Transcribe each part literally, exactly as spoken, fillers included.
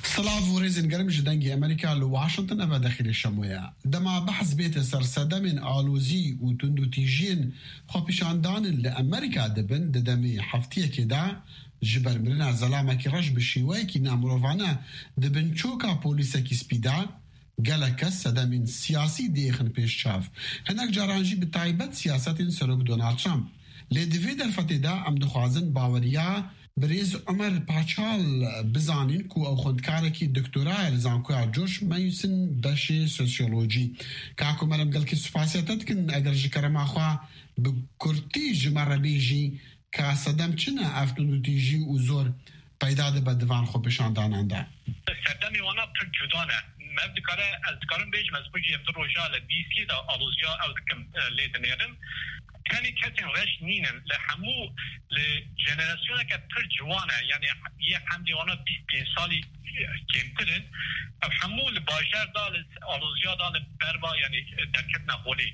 سلاف وريزن قرم جدنجي أمريكا لواشنطن أبا داخل الشموية دما بحث بيت سرسدة من آلوزي وتندو تيجين خوبشاندان لأمريكا دبن ددمي حفتية كدا جبر مرنا زلامة كي رش بشيوية كي نامروفانا دبن چوكا بوليسا كي سبيدا قالك السدة من سياسي ديخن بيش شاف هناك جارانجي بتايبت سياسات سروك دونالد ترامب لدفيد الفتدة أم دخوازن باوريا بريز عمر باچال بزانين كو او خودكاركي دكتوراه الزانكويا جوش ميسن بشي سوسيولوجي كاكو مرم قال كي سفاسياتت كن اگر جكرم اخوا بكورتي جمر بيجي كاسدم چنا افتونو تيجي وزور پیدا ده بدوان خو بشاندان انده سدمی وانا پر جدانه مبدی کاره از کارم بیش مزبوجی امتر روشا لبیسی دا آلوزیا او دکم لیدنیرم كاني كاتن غش نينن لحمو لجنراسيون كتر جوانه يعني يه حمدي وانا بيس سالي كمترن او حمو لباشر دال آلوزيا دال بربا يعني دركتنا خولي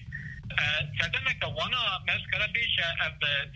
سدمك وانا مذكرة بيش او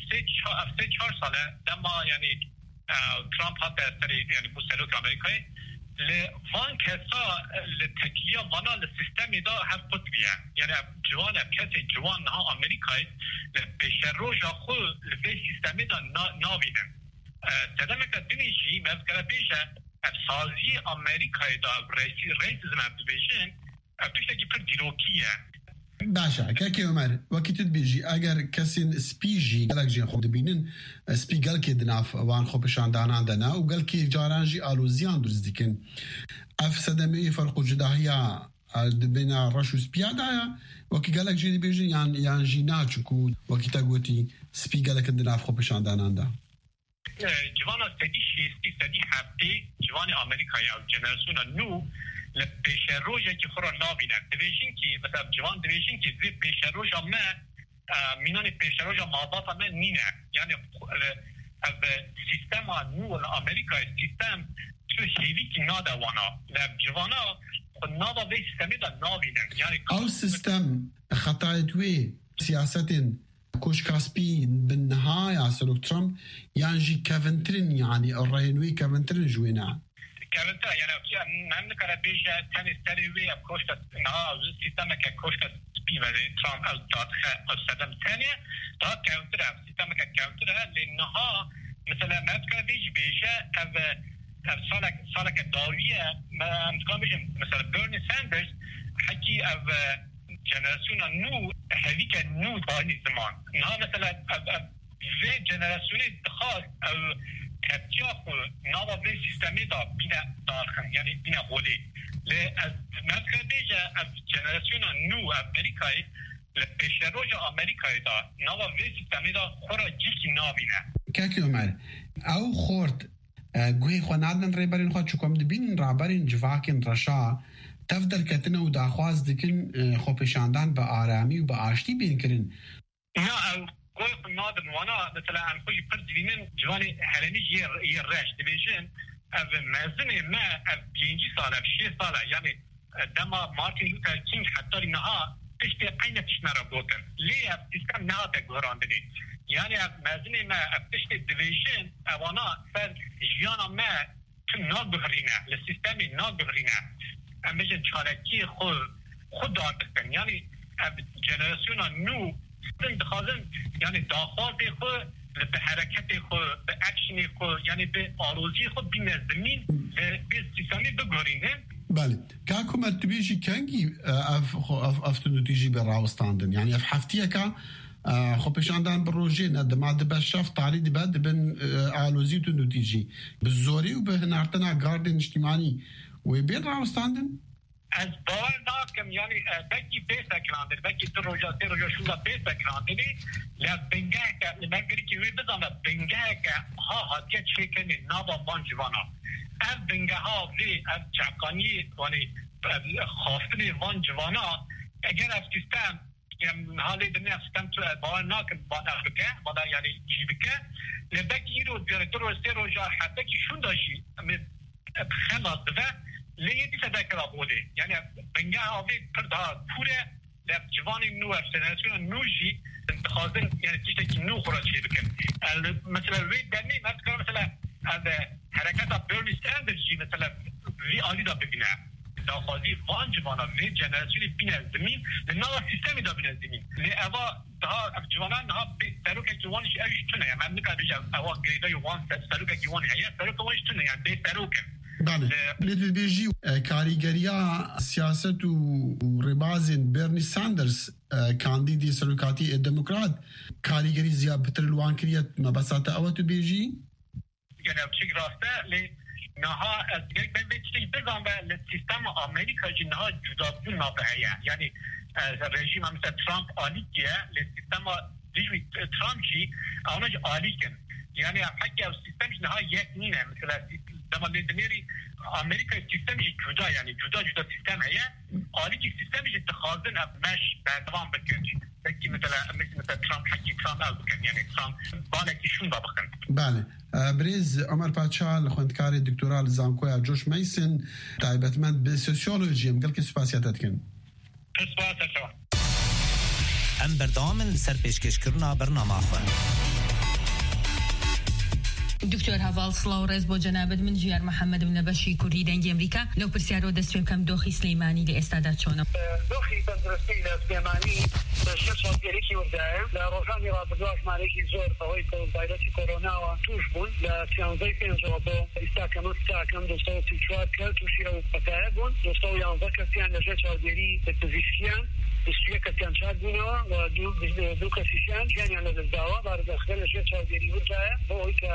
سي چهار ساله دما يعني ترامب حتى سري يعني بوسلوك امريكاي لفان كسا لتكيا وانا للسيستم دا هفت بيا يعني جوانا كسي جوان ها امريكاي لبشروجا خو لبي سيستم دا نابينن تدمك دنيشي مذكرة بيشا افسازي امريكاي دا رئيسي رئيسيزم ابدويشن ابتشتاكي پر ديروكية باشا كاكي عمر وكي بيجي اگر كسين سبيجي قالك جين خود بينن سبي قال كي دناف وان خو بشاندان دنا وقال كي جارانجي الوزيان درز ديكن اف سدمي فرق جداهيا بين رشو سبيادا وكي قالك جين بيجي يعني يعني جيناتشكو وكي تاغوتي سبي قالك دناف خو بشاندان دا جوانا ستدي شيستي ستدي حبتي جواني امريكا يا جنراسيون نو لپیش روزی که خورا نابینه دویشین که مثلا جوان دویشین که زی پیش روز ما مینان پیش روز مابات ما نینه یعنی از سیستم نو امریکا سیستم تو هیوی که ناده وانا لب جوانا خود ناده وی سیستمی دا نابینه یعنی او سیستم خطایتوی سیاستین كوش كاسبي بالنهاية سلوك ترامب يعني كافنترين يعني الرهنوي كافنترين جوينا كافنترين يعني من كره بيجا تاني ستاريوي كوش نها سيستم كوش كاسبي ولی ترامب از دادخه از سدم تانية دا كافنترين سيستم كافنترين لأنها مثلا من كره بيجي بيجا او سالك سالك داوية من كره بيجا مثلا بيرني ساندرز حكي او جنراسيون نو هذيك نو داني زمان نها مثلا في جنراسيون دخل او كتياخ نوا في سيستمي دا بينا داخل يعني بينا غولي لأز مثلا بيجا او جنراسيون نو امريكاي لبشروج امريكاي دا نوا في سيستمي دا خورا جيكي نابينا كاكي عمر او خورد گوهی خوانادن ریبرین خواد چکم دبین رابرین جواکین رشا تفضل کتنه و داخواست دکن خوپشاندن به آرامی و به آشتی بین کرن نه گوهی خوانادن وانا مثلا هم خوشی پر دوینن جوانی هلنیش یه رش دویجن او مزن ما او پینجی ساله او شیه ساله یعنی دما مارتین لوتر کینگ حتی نها پشت اینه تشنه را بودن لی او سیستم نها تگوهراندنی يعني مازني ما ابتشت ديفيشن اوانا فر جيانا ما ناغرينا للسيستم ناغرينا امجن چالكي خو خود دارتن يعني جنراسيون نو دخازن يعني داخل خو بحركت خو باكشن خو يعني بآلوزي خو بنظمين بالسيستم بغرينا بله كاكو مرتبيجي كانجي اف اف افتنو تيجي براوستاندن يعني اف حفتيكا خب پیشاندن بروژه ندم دبا شاف تعریض بعد بن آلوزی تو نتیجی بزوری و به نارتنا گاردن اجتماعی و بین راوستاندن از باور ناکم یعنی بکی پیسا کراندن بکی تو روزا سی روزا شولا پیسا کراندنی لب بنگه که لمگری که وی بزنه بنگه که ها هاتیه چکنی نابا بان جوانا از بنگه ها وی از چکانی وانی خواستنی وان جوانا اگر از سیستم يعني هذه الدنيا استمتع بوانا كبانا بك بنا يعني جيبك لبك يرو ديرتور سيرو جا حتى كي شو داشي خلاص ده ليه دي تذكر ابودي يعني بنجا هذه فردا پوره لجواني نو افسناسيون نوجي انتخابن يعني تشتكي نو خرج شيء بك مثلا وي دني مثلا مثلا هذا حركات بيرني ساندرز جي مثلا وی عالی دا ببینه داخوازی وان جوانا وی جنراسیون بینه زمین لنالا سیستمی دا بینه زمین لی اوا daha civanan ha seruk ekwan iş ev üstüne yani ben ne kadar bir ava greda yuvan seruk ekwan ya seruk ekwan üstüne yani be seruk بله لید بیجی کاریگریا سیاست و ربازن برنی ساندرز کاندیدی سلوکاتی دموکرات کاریگری زیاد بتر لوان کریت مبساطه او تو بیجی yani çiğ rastı le naha gerek ben bir bir zaman le sistem Amerika cinaha cudabun nabaya yani rejim mesela Trump aliye le sistem rejim Trumpçı ona aliken yani hatta sistem cinaha yetmine mesela zaman demiri Amerika sistemi juda yani juda juda sistem هي aliki sistemi اتخاذن مش بعدوام بكنج belki mesela mesela Trump حكي Trump al بكن yani Trump بالك شون بابكن بله بريز عمر باتشال خوندکاری دکترال زانکویا جوش میسن تایبتمند به سوسیولوژی ام گلکی سپاسیاتت کن سپاسیات ام بردامن سر پیشکشکرنا برنامه خو دکتر هوال سلاورز با جنابت من جیار محمد بن بشی کوری دنگ امریکا لو پرسیارو دستیم کم دوخی سلیمانی لی استعداد چونه دوخی تندرستی سلیمانی شخص دیگری کی ورده لا روزانی را بدوش مالکی زور فوی ویروس کرونا و توش بون لا سیانزی پنجاه دو استاکم استاکم دوستو تیچوات کرد توشی او پتاعبون دوستو یانزه کسیان لجه چاودیری تزیشیان بسیار کسیان چاد بینوا و دو دو کسیان جانی على الدعوة بعد داخل لجه چاودیری ورده با که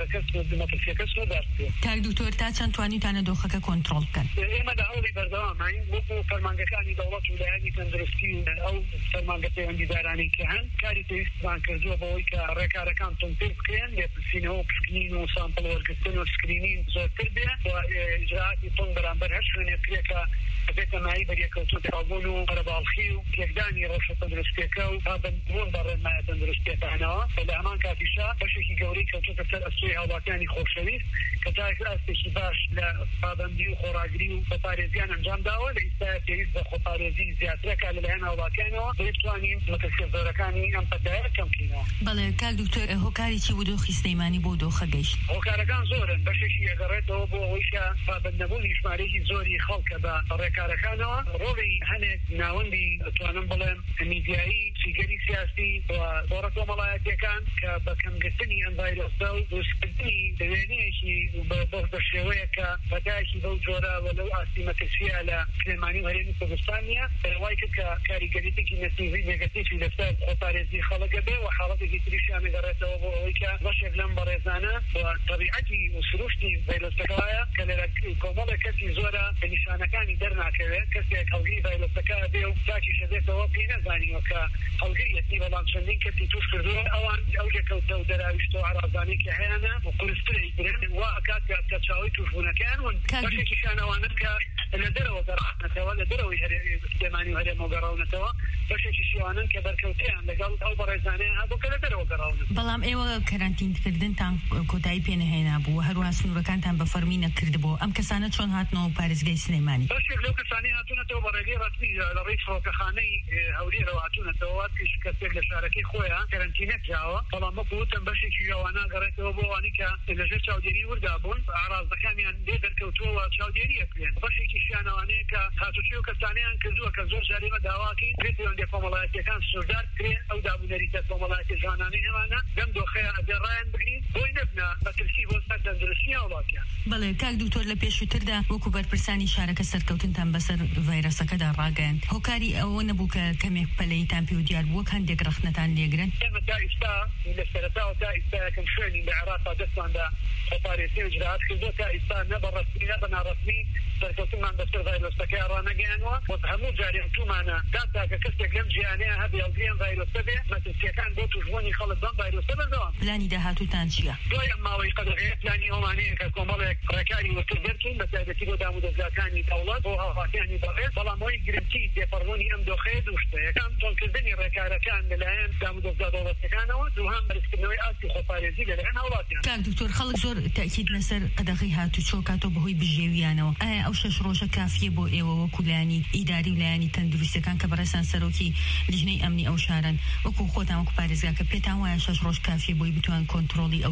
تاک دکتر تا چند توانی تانه دوخه کنترل کن ایما ده اولی بردوام این بکو فرمانگکانی دولت ولایانی تندرستی او فرمانگتی اندی دارانی که هن کاری تیست بان کردو باوی که رکارکان تنتر بکن لیپسینه و پسکنین و سامپل ورگستن و سکرینین زورتر بیا و اجراعاتی تون برانبر هش خونه بکریه که بیت مایی بریه کلتو تقابون و قربالخی و یکدانی روش تندرستی که و ها بندون بر ما تندرستی تانا ولی همان کافیشا باشی که گوری کلتو تسر اسوی هاواکانی خوشویست که تایف استشی باش لپابندی و خوراگری و خطارزیان انجام داوه لیستا تیریز با خطارزی زیادره که للهن هاواکانی و بیتوانیم متسکر دارکانی ام پتایر کم کینا بله کل دکتر هوکاری چی بودو خیستیمانی بودو خگشت هوکارکان زورن باششی اگرد و بو ویشا پابندنبونی شماریشی زوری خلق با رکارکانو روی هنه ناوندی توانم بلن میدیایی سیگری سیاسی و دورتو ملایتی کان که بکم گستنی انوایروس دو دوستنی دوینیشی بوضع الشوية كفتاشي بوجورا ولو أسيمة الفيالة كلماني وهريني كردستانيا روايك كاري قريتك نتيجي نيجاتيف لفتا خطارزي خلق به وحالتك تريشي أنا قرأته وهيك بشر لمبر يزانا وطبيعتي وسروشتي بيلوستكايا كان كومولا كسي زورا نشانا كان درنا كذا كسي خلقي بيلوستكايا بيو تاكي شديته وبينا زاني وكا خلقي يتني بلان شندين كتي تشكر أوان أوجك ودراوشتو عرضاني كهانا وكرستري برن وأكاد كتشاوي تشوفنا كان وبشي كان وانا اللي دروا قرأنا ولا دروا يهري استماني وهري مقراونا توا بشي شيوانا كبركوتين لقال أو برزاني هذا كله دروا قراونا بلام ايوه كارانتين كردن تان كوتاي بين هنا بو هرو اسنو كان تان بفرمينا كردبو ام كسانه شلون هاتنو باريس جاي سليماني بشي لو كساني هاتونا تو برلي رسمي لرئيس فوكخاني هولي رو هاتونا تو كش كتير لشاركي خويا كارانتينات جاوا بلام مبو تنبشي شيوانا قرأته بو انيكا اللي جا تشاوديري وردابون اعراض كان عندي دركوتو تشاوديري اكلين بشي كيشانا وانيكا هاتوشيو كتانيان كزو كزور جريمه داواكي ريتو عندي فومولاتي كان سودار كري او دابو نريتا فومولاتي جاناني هوانا دم دو خير دران بغي بوينبنا بترسي بو تندرسي اولاكي بله کاک دکتور لپیشوتردا وکو برپرسانی شارکه سرکوتنتان بسر ویروسەکە دا ڕاگەاند هۆکاری ئەوە نەبوو کە کەمێک پەلەیتان پێ و دیار بووە هەندێک ڕەخنەتان لێگرن تا ئێستا لە سەرەتاوە تا ئێستا یەکەم شوێنی لە عێراقا دەستماندا خۆپارێزی و ئیجراعات کردووە تا ئێستا نە بەڕەسمی نە بەناڕەسمی سەرکەوتنمان بەسەر ڤایرۆسەکەی ڕانەگەیاندوە و هەموو جارێتومانە تا کە کەسێک لەم جیهانەیە هەبێ ئەڵگەیان ڤایرۆسە بێ مەترسیەکان بۆ توشبوونی خەڵک بەم ڤایرۆسە بەردەوام پلانی داهاتووتان چییە؟ دوای ئەم ماوەی قەدەغەیە پلانی ئەوانەیە کە کۆمەڵێک ڕێکاری وەرتر دەرکەین بە تایبەتی بۆ دامودەزاکانی دەوڵەت بۆ هاوڵاتیانی بەڕێز بەڵام ئەوەی گرنگی تێپەڕبوونی ئەم دۆخەیە دوو شتە یەکەم تۆنکردنی ڕێکارەکان لەلایەن دامودەزا دەوڵەتەکانەوە دووهەم بەرزکردنەوەی ئاستی خۆپارێزی لەلایەن هاوڵاتیان کاک دکتۆر خەڵک زۆر تاکید لەسەر قەدەغەی هاتوچۆ کاتۆ بەهۆی بژێویانەوە ئایا ئەو شەش ڕۆژە کافیە بۆ ئێوە وەکو لایەنی ئیداری و لایەنی تەندروستیەکان کە بەڕێسان سەرۆکی لیژنەی ئەمنی ئەو شارن وەکو خۆتان وەکو پارێزگا کە پێتان وایە شەش ڕۆژ کافیە بۆی بتوان کۆنتڕۆڵی ئەو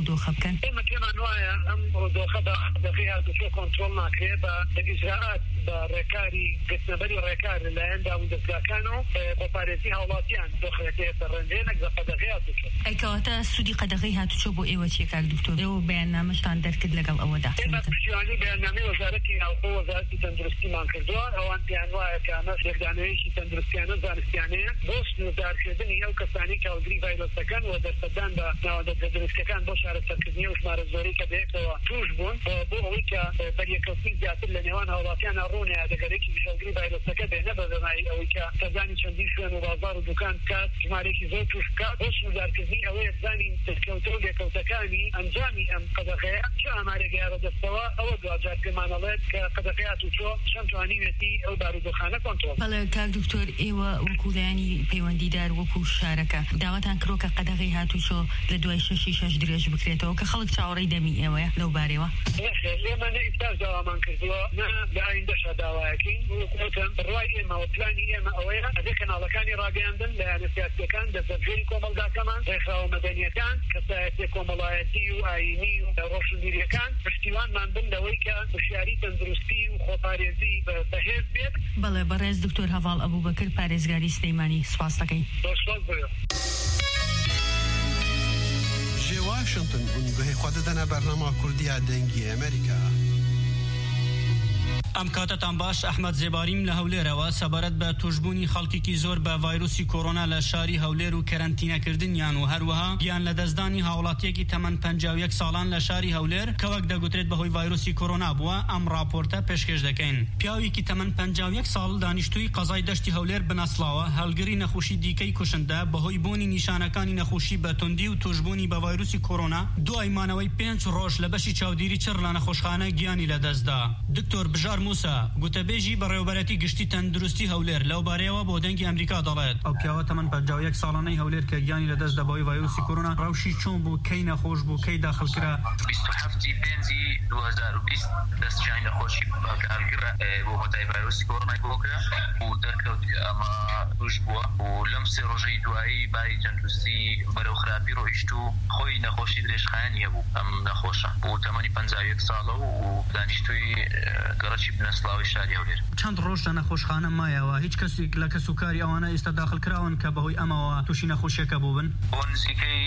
ئەو دۆخە بکەن ئێمە پێمان وایە ئەم دۆخە بە دەقیقا دوچۆ کۆنترۆل ناکرێت بە ئیجراءات بە ڕێکاری گەشتنەبەری ڕێکار لەلایەندا و دەستگاکانەوە بۆ پارێزی هاوڵاتیان دۆخەکەیە سەرڕەنجێنێک لە قەدەغەی هاتوچۆ. ئەیکەواتە سوودی قەدەغەی هاتوچۆ بۆ ئێوە چیە کاک دکتۆر؟ ئێوە بەیاننامەتان دەرکرد لەگەڵ ئەوەدا؟ ئێمە پشتیوانی بەیاننامەی وەزارەتی ناوخۆ وەزارەتی تەندروستیمان کردووە، ئەوان پێیان وایە کە ئەمە یەکدانەوەیەکی تەندروستیانە زانستیانەیە بۆ سنوردارکردنی ئەو کەسانی کە ئەوگری ڤایرۆسەکان و دەرسەدان بە ناوەندە دروستەکان بۆ شارەسەرکردنی و ژمارە زۆری کە بەیەکەوە توش بوون بۆ ئەوەی کە بەریەکەوتنی زیاتر لە نێوان هاوڵاتیانە ڕوونە دەگەرێکی بژەوگری ڤایرۆسەکە بێنە بە بەمای ئەوەی کە سەردانی چەندی شوێن و بازار و دوکان بکات، ژمارەیەکی زۆر توش بکات بۆ سنوردارکردنی ئەوەیە بزانین دەستکەوتە و لێکەوتەکانی ئەنجامی ئەم قەدەغەیە چه ئامارێگەیە بەدەستەوە ئەوە دوجار پێمانەڵێت کە قەدەغەی هاتوچۆ چەند توانیوێتی ئەو بارودۆخانە کۆنترۆل. بەڵێ کاک دکتۆر، ئێوە وەکو لایەنی پەیوەندیدار وەکو شارەکە داواتان کڕۆ کە قەدەغەی هاتوچۆ لە دوای شەشی شەش درێژ بکرێتەوە کە خەڵک چاوەڕێی دەمی ئێوەیە لەو بارەوە؟ ئێمە نە ئیفتار داوامان کردووە نە لە ئایندەشە داوایەکەین وەکوتم بڕوای ئێمە و پلانی ئێمە ئەوەیە ئەبێ کەناڵەکانی ڕاگەیاندن لایەنە سیاسیەکان دەستەرجێری کۆمەڵگاکەمان ڕێکخراوە مەدەنیەکان کەسایەتی کۆمەڵایەتی و ئاینی و ڕۆشنبیریەکان پشتیوانمان بن لەوەی کە هوشیاری تەندروستی و خۆپارێزی بەهێز بێت. بەڵێ بەڕێز دکتۆر هەڤاڵ ئەبووبەکر پارێزگاری سلەیمانی سپاس دەکەین. جێ واشنگتن گوهی خوا دەدەنە بەرنامە کوردیە دەنگی ئەمریکا. ئەم کاتتان باش، ئەحمەد زێباریم لە هەولێرەوە سەبارەت بە توشبوونی خەڵکێکی زۆر بە ڤایرۆسی کۆڕۆنا لە شاری هەولێر و کەرەنتینەکردنیان و هەروەها گیان لە دەستدانی هاوڵاتیەکی تەمەن پەنجا و یەک ساڵان لە شاری هەولێر کە وەک دەگوترێت بەهۆی ڤایرۆسی کۆڕۆنا بووە، ئەم راپۆرتە پێشکەش دەکەین. پیاوێکی تەمەن پەنجا و یەک ساڵ دانیشتووی قەزای دەشتی هەولێر بنەسڵاوە هەڵگری نەخۆشی دیکەی کوشندە بەهۆی بوونی نیشانەکانی نەخۆشی بە توندی و توشبوونی بە ڤایرۆسی کۆڕۆنا دوای مانەوەی پێنج ڕۆژ لە بەشی چاودێری چڕ لە نەخۆشخانە گیانی لەدەستدا. دکتۆر بژار موسا گوتەبێژی بەڕێوەبەرەتی گشتی تەندروستی هەولێر لەو بارەیەوە بۆ دەنگی ئەمریکا دەڵێت ئەو پیاوە تەمەن پەنجا و یەک ساڵانەی هەولێر کە گیانی لەدەست دەبەوەی ڤایرۆسی کۆڕۆنا ڕەوشی چۆن بوو، کەی نەخۆش بوو، کەی داخڵکرا؟ بیست و هەفتی پێنجی دوو هەزار و بیست دەستجانی نەخۆشی هەڵگرە بۆ هۆتای ڤایرۆسی کۆڕۆنای بۆکرا و دەرکەوت ئەمە توش بووە و لەم سێ ڕۆژەی دوایی باری تەندروستی بەرەو خراپی ڕۆیشت و خۆی نەخۆشی درێژخایەنیە بوو. ئەم نەخۆشە بۆ تەمەنی پەنجا و یەک ساڵە و دانیشتووی گەڕەکی بنەسڵاوی شاری هەولێر. چەند ڕۆژ لە نەخۆشخانە مایەوە، هیچ کەسێک لە کەسوکاری ئەوانە ئێستا داخڵکراون کە بەهۆی ئەمەوە تووشی نەخۆشیەکە بووبن؟ بۆ نزیکەی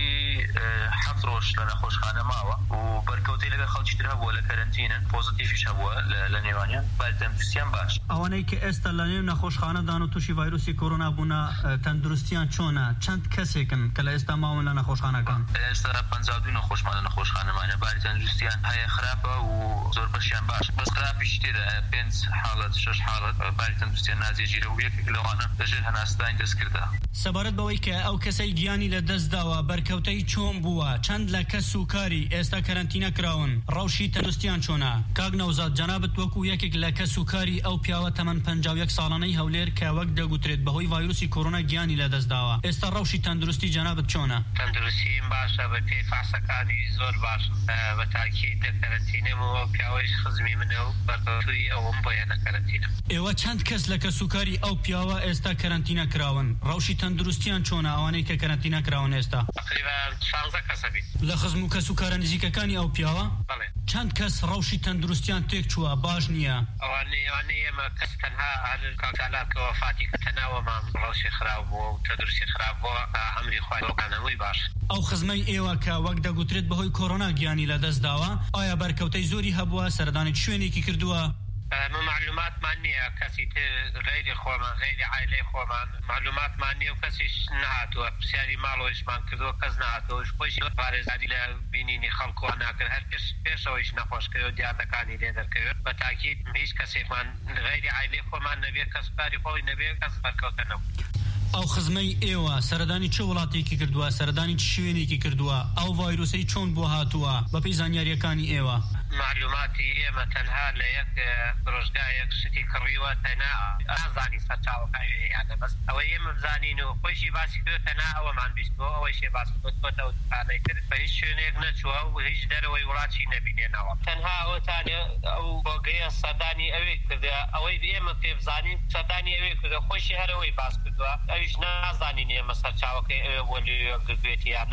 حەفت ڕۆژ لە نەخۆشخانە ماوە و بەرکەوتەی لەگەڵ خەڵکی تر هەبووە لە کەرەنتینن، پۆزیتیڤیش هەبووە لە نێوانیان، باری تەندروستیان باش. ئەوانەی کە ئێستا لە نێو نەخۆشخانەدان و تووشی ڤایرۆسی کۆڕۆنا بوونە تەندروستیان چۆنە؟ چەند کەسێکن کە لە ئێستا ماون لە نەخۆشخانەکان؟ ئێستا پەنجا و دوو نەخۆشمان لە نەخۆشخانەمانە، باری تەندروستیان هەیە خراپە و زۆر بەشیان باش، بەس خراپیش تێدا پێنج حاڵەت شەش حاڵەت باری تەندروستیان نازێژیرە و یەکێک لەوانە لەژێر هەناسەدانی دەستکردا. سەبارەت بەوەی کە ئەو کەسەی گیانی لە دەستداوە بەرکەوتەی چۆن بووە، چەند لە کەس و کاری ئێستا کەرەنتینە کراون، ڕەوشی تەندروستیان چۆنە؟ کاک نەوزاد جەنابەت وەکو یەکێک لە کەس و کاری ئەو پیاوە تەمەن پەنجا و یەک ساڵانەی هەولێر کە وەک دەگوترێت بەهۆی ڤایرۆسی کۆڕۆنا گیانی لە دەستداوە، ئێستا ڕەوشی تەندروستی جەنابەت چۆنە؟ تەندروستیم باشە، بە پێی فاسەکانی زۆر باش، بە تاکید کەرەنتینەمەوە پیاوەش خزمی منە و بەرکەوتووی ئەوم بۆیانە کەرەنتینە. ئێوە چەند کەس لە کەسوکاری ئەو پیاوە ئێستا کەرەنتینە کراون، ڕەوشی تەندروستیان چۆنە ئەوانەی کە کەرەنتینە کراون ئێستا؟ تقریبا شانزە کەسە بین لە خزم و کەسوکارە نزیکەکانی ئەو پیاوە؟ بەڵێ. چەند کەس ڕەوشی تەندروستیان تێک چووە باش نییە؟ ئەوانەی ئەوانەی ئێمە کەس تەنها هەر کاکالات کە وەفاتی کە تەناوەمان ڕەوشی خراپ بووە و تەندروستی خراپ بووە ئەمری خوای بۆکانەوەی باش. ئەو خزمەی ئێوە کە وەک دەگوترێت بەهۆی کۆڕۆنا گیانی لە دەستداوە، ئایا بەرکەوتەی زۆری هەبووە، سەردانی شوێنێکی کردووە؟ ما معلوماتمان نییە، کەسی تر غیری خۆمان غیری عایلەی خۆمان معلوماتمان نییە و کەسیش نهاتووە، پرسیاری ماڵەوەیشمان کردووە کەس نهاتەوەش خۆشی پارێزگاری لە بینینی خەڵکووە ناکرد، هەر پێش پێشەوەیش نەخۆشکەوێت و دیاردەکانی لێ دەرکەوێت. بە تاکید هیچ کەسێکمان غیری عایلەی خۆمان نەبێت، کەسوکاری خۆی نەبێت، کەس بەرکەوتە نەبوو. ئەو خزمەی ئێوە سەردانی چه وڵاتێکی کردووە، سەردانی چ شوێنێکی کردووە، ئەو ڤایرۆسەی چۆن بۆ هاتووە بەپێی زانیاریەکانی ئێوە؟ معلوماتی ئێمە تەنها لە یەک ڕۆژگایەک شتی کڕیوە، تەنها ئازانی سەرچاوەکانی یادە، بەس ئەوەی ئێمە بزانین و خۆشی باسی کرد تەنها ئەوەمان بیستەوە، ئەوەی شێ باسی کردوەتە و دوکانەی کرد، بە هیچ شوێنێک نەچووە و هیچ دەرەوەی وڵاتی نەبینێنەوە، تەنها ئەوەتانێ ئەو بۆگەیە سەردانی ئەوەی کردە، ئەوەی ئێمە پێ بزانین سەردانی ئەوەی کردە، خۆشی هەرەوەی باس کردووە، ئەویش نازانین ئێمە سەرچاوەکەی ئەوێ بۆ لێ گردوێتی یانە.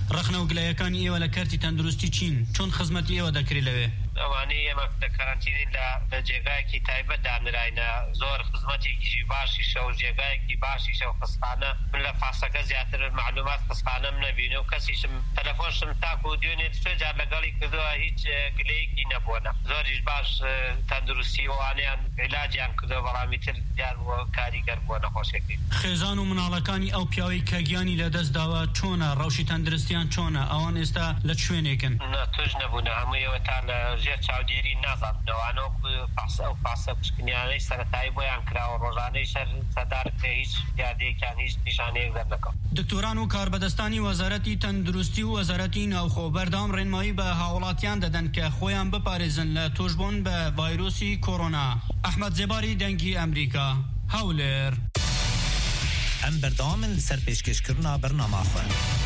ڕخنە و گلایەکانی ئێوە لە کارتی تەندروستی چین چۆن خزمەتی ئێوە دەکرێت لەوێ؟ ئەوانەی ئێمە کارانتینین لە جێگایەکی تایبەت دانراینە زۆر خزمەتێکیشی باشیشە و جێگایەکی باشیشە و خستانە من لە فاسەکە زیاتر معلومات خستانەم نەبینە و کەسیشم تەلەفۆنشم تاکو و دوێنێ سێ جار لەگەڵی کردووە هیچ گلەیەکی نەبووە زۆریش باش تەندروستی وانیان عیلاجیان کردووە بەڵامی تر دیار بووە کاریگەر بووە نەخۆشێکی. خێزان و مناڵەکانی ئەو پیاوەی کە گیانی لەدەست داوە چۆنە ڕەوشی تەندروستیان چۆنە ئەوان ئێستا لە شوێنێکن؟ توش نەبوونە هەموویەوە تا لە ژێر چاودێری نازانەوانەوە پاسە و پاسە پشکنیانەی سەرەتایی بۆیان کراوە ڕۆژانەی شەر سەدارکە هیچ یادێکیان هیچ نیشانەیەک دەردەکەم. دکتۆران و کاربەدەستانی وەزارەتی تەندروستی و وەزارەتی ناوخۆ بەردەوام ڕێنمایی بە هاوڵاتیان دەدەن کە خۆیان بپارێزن لە توشبوون بە ڤایرۆسی کۆڕۆنا. ئەحمەد جێباری دەنگی ئەمریکا هەولێر. ئەم بەردەوامن لەسەر پێشکەشکردنا بەرنامەخۆ.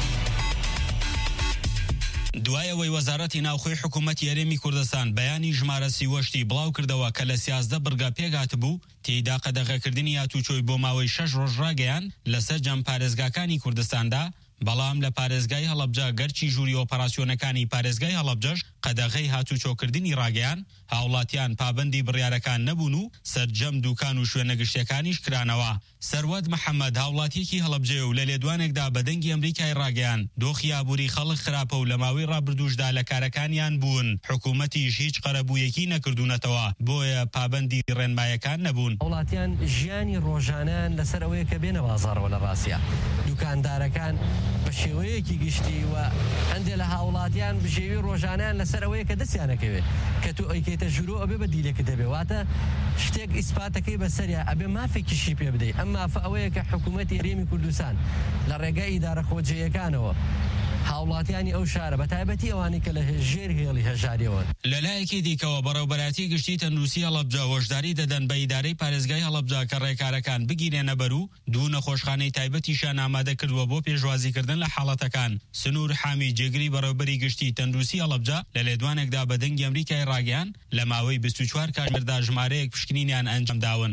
دوایەوەی وەزارەتی ناوخۆی حکوومەتی هەرێمی کوردستان بەیانی ژمارە سیوەشتی بڵاو کردەوە کە لە سیازدە بڕگا پێگات بوو تێیدا قەدەغەکردنی هاتوچۆی بۆ ماوەی شەش ڕۆژ ڕاگەیان لەسەر جەم پارێزگاکانی کوردستاندا بەڵام لە پارێزگای هەڵەبجە گەرچی ژووری ئۆپەراسیۆنەکانی پارێزگای هەڵەبجەش قەدەغەی هاتوچۆکردنی ڕاگەیان هاوڵاتیان پابەندی بڕیارەکان نەبوون و سەرجەم دوکان و شوێنە گشتەکانیش کرانەوە. سەروەد محەممەد هاوڵاتیەکی هەڵەبجێ و لە لێدوانێکدا بە دەنگی ئەمریکای ڕاگەیان دۆخی ئابووری خەڵک خراپە و لە ماوەی ڕابردووشدا لە کارەکانیان بوون حکوومەتیش هیچ قەرەبوویەکی نەکردوونەتەوە بۆیە پابەندی ڕێنمایەکان نەبوون. هاوڵاتیان ژیانی ڕۆژانەیان لەسەر ئەوەیە کە بێنە بازاڕەوە لە ڕاستیە دوکاندارەکان بە شێوەیەکی گشتی و هەندێک لە هاوڵاتیان بژێوی ڕۆژانیان لەسەر ئەوەیە کە دەستیانەکەوێت کە تو ئەیکەیتە ژوورۆ ئەبێ بە دیلێکە دەبێواتە شتێک ئیسپاتەکەی بەسەریا ئەبێ مافێکیشی پێ بدەیت. ئەم مافە ئەوەیە کە حکوومەتی هەرێمی کوردستان لە ڕێگای ئیدارە خۆجێیەکانەوە هاوڵاتیانی ئەو شارە بە تایبەتی ئەوانی کە لە ژێر هێڵی هەژاریەوە. لەلایەکی دیکەوە بەڕێوەبەراتی گشتی تەندروستی هەڵەبجە هۆشداری دەدەن بە ئیدارەی پارێزگای هەڵەبجە کە ڕێکارەکان بگیرێنە بەر و دوو نەخۆشخانەی تایبەتیشان ئامادە کردووە بۆ پێشوازیکردن لە حاڵەتەکان. سنوور حامی جێگری بەڕێوەبەری گشتی تەندروستی هەڵەبجە لە لێدوانێکدا بە دەنگی ئەمریکای ڕاگەیان لە ماوەی بیست و چوار کاتژمێردا ژمارەیەک پشکنینیان ئەنجام داون.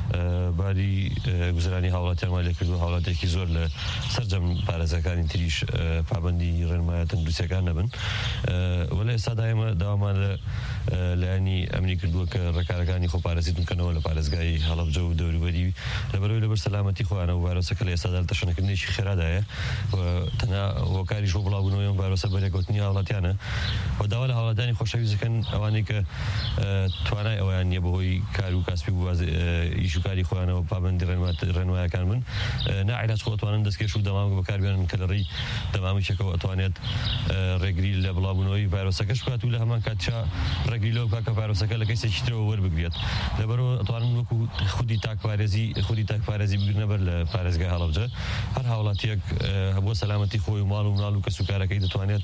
باری گوزرانی هاوڵاتیان لێ کردو هاوڵاتێکی زۆر لە سەرجەم پارێزەکانی تریش پابەندی ڕێنمایە تەندروستیەکان نەبن وەلای ئێستادا ئێمە داوامان لە لایەنی ئەمنی کردووە کە ڕێکارەکانی خۆپارێزی بکەنەوە لە پارێزگای هەڵەبجە و دەوروبەری لەبەرەوەی لەبەر سەلامەتی خۆیانە و ڤایرۆسەکە لە ئێستادا تەشەنەکردنێکی خێرادایە تەنها هۆکاریش بۆ بڵاوبوونەوەی ئەم ڤایرۆسە بەرێکەوتنی هاوڵاتیانە و داوا لە هاوڵاتیانی خۆشەویست دەکەن ئەوانەی کە توانای ئەویان نییە بەهۆی کار و کاسبی و ئیشوکاری خۆیانەوە پابەندی ڕێنمایەکان بن ناعیلاج خۆ ئەتوانن دەستکێش و دەمام بەکاربێنن کە لەڕێی دەمامیشەکەەوە ئەتوانێت ڕێگری لە بڵاوبوونەوەی ڤایرۆسەکەش بکات و لە هەمان کاتشا ڕێگری لەو بکات کە ڤایرۆسەکە لە کەسێکی ترەوە وەربگرێت لەبەرەوە ئەتوانن وەکو خودی تاکپارێزی خودی تاکپارێزی بگرنە بەر لە پارێزگای هەڵەبجە هەر هاوڵاتیەک بۆ سەلامەتی خۆی و ماڵ و مناڵ و کەسوکارەکەی دەتوانێت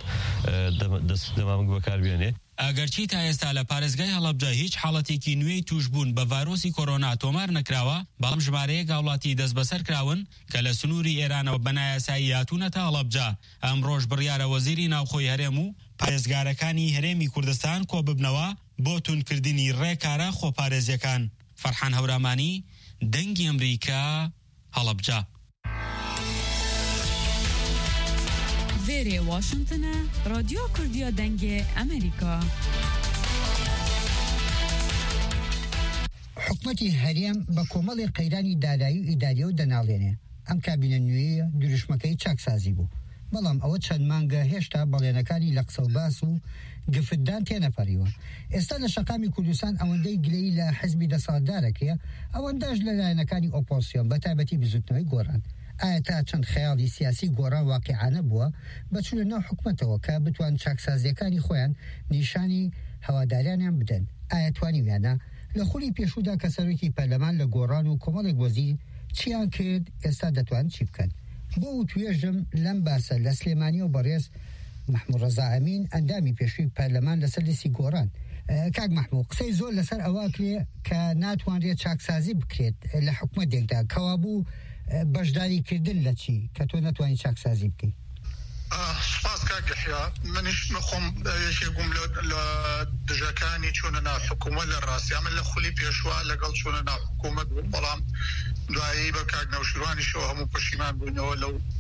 دەمامک بەکاربێنێت. ئەگەرچی تا ئێستا لە پارێزگای هەڵەبجە هیچ حاڵەتێکی نوێی توشبوون بە ڤایرۆسی کۆڕۆنا تۆمار نەکراوە بەڵام ژمارەیەک هاوڵاتی دەست بەسەر کراون کە لە سنووری ئێرانەوە بەنایاسایی هاتوونەتە هەڵەبجە. ئەمڕۆژ بڕیارە وەزیری ناوخۆی هەرێم و پارێزگارەکانی هەرێمی کوردستان کۆ ببنەوە بۆ تونکردنی ڕێکارە خۆپارێزیەکان. فەرحان هەورامانی دەنگی ئەمریکا هەڵەبجە. وێرێ واشنگتنە رادیۆ کوردیە دەنگێ ئەمریکا. حکومەتی هەرێم بە کۆمەڵی قەیرانی دارایی و ئیداریە و دەناڵێنێ ئەم کابینە نوێیە دروشمەکەی چاکسازی بوو بەڵام ئەوە چەند مانگە هێشتا بەڵێنەکانی لە قسە و باس و گفتدان تێنەپەڕیوە. ئێستا لە شەقامی کوردستان ئەوەندەی گلەی لە حزبی دەسەڵاتدارەکەیە ئەوەندەش لە لایەنەکانی ئۆپۆزیسیۆن بە تایبەتی بزوتنەوەی گۆڕان. ئایا تا چەند خەیاڵی سیاسی گۆڕان واقعانە بووە بەچوونە ناو حکومەتەوە کە بتوان چاکسازیەکانی خۆیان نیشانی هەواداریانیان بدەن؟ ئایا توانیویانە لە خولی پێشودا کە سەرۆکی پەرلەمان لە گۆڕان و کۆمەڵێک وەزیر چیان کرد ئێستا دەتوان چی بکەن؟ بۆ و توێژم لەم باسە لە سلێمانی و بەڕێز محموود ڕەزا ئەمین ئەندامی پێشووی پەرلەمان لەسەر لیستی گۆڕان. کاک محموود قسەی زۆر لەسەر ئەوە کرێ کە ناتوانرێت چاکسازی بکرێت لە حکومەتێکدا کەوا بوو بەشداریکردن لە چی کە تۆ نەتوانین چاکسازی بکەیت؟ سپاس کاک یحیا منیش مخۆم یەکێکم لە دژەکانی چوونە ناو حکومەت لە ڕاستی ئەمە لە خولی پێشوا لەگەڵ چوونە ناو حکومەت بوو بەڵام دوایی بە کاک نەوشیروانیشەوە هەموو پەشیمان بوونەوە لەو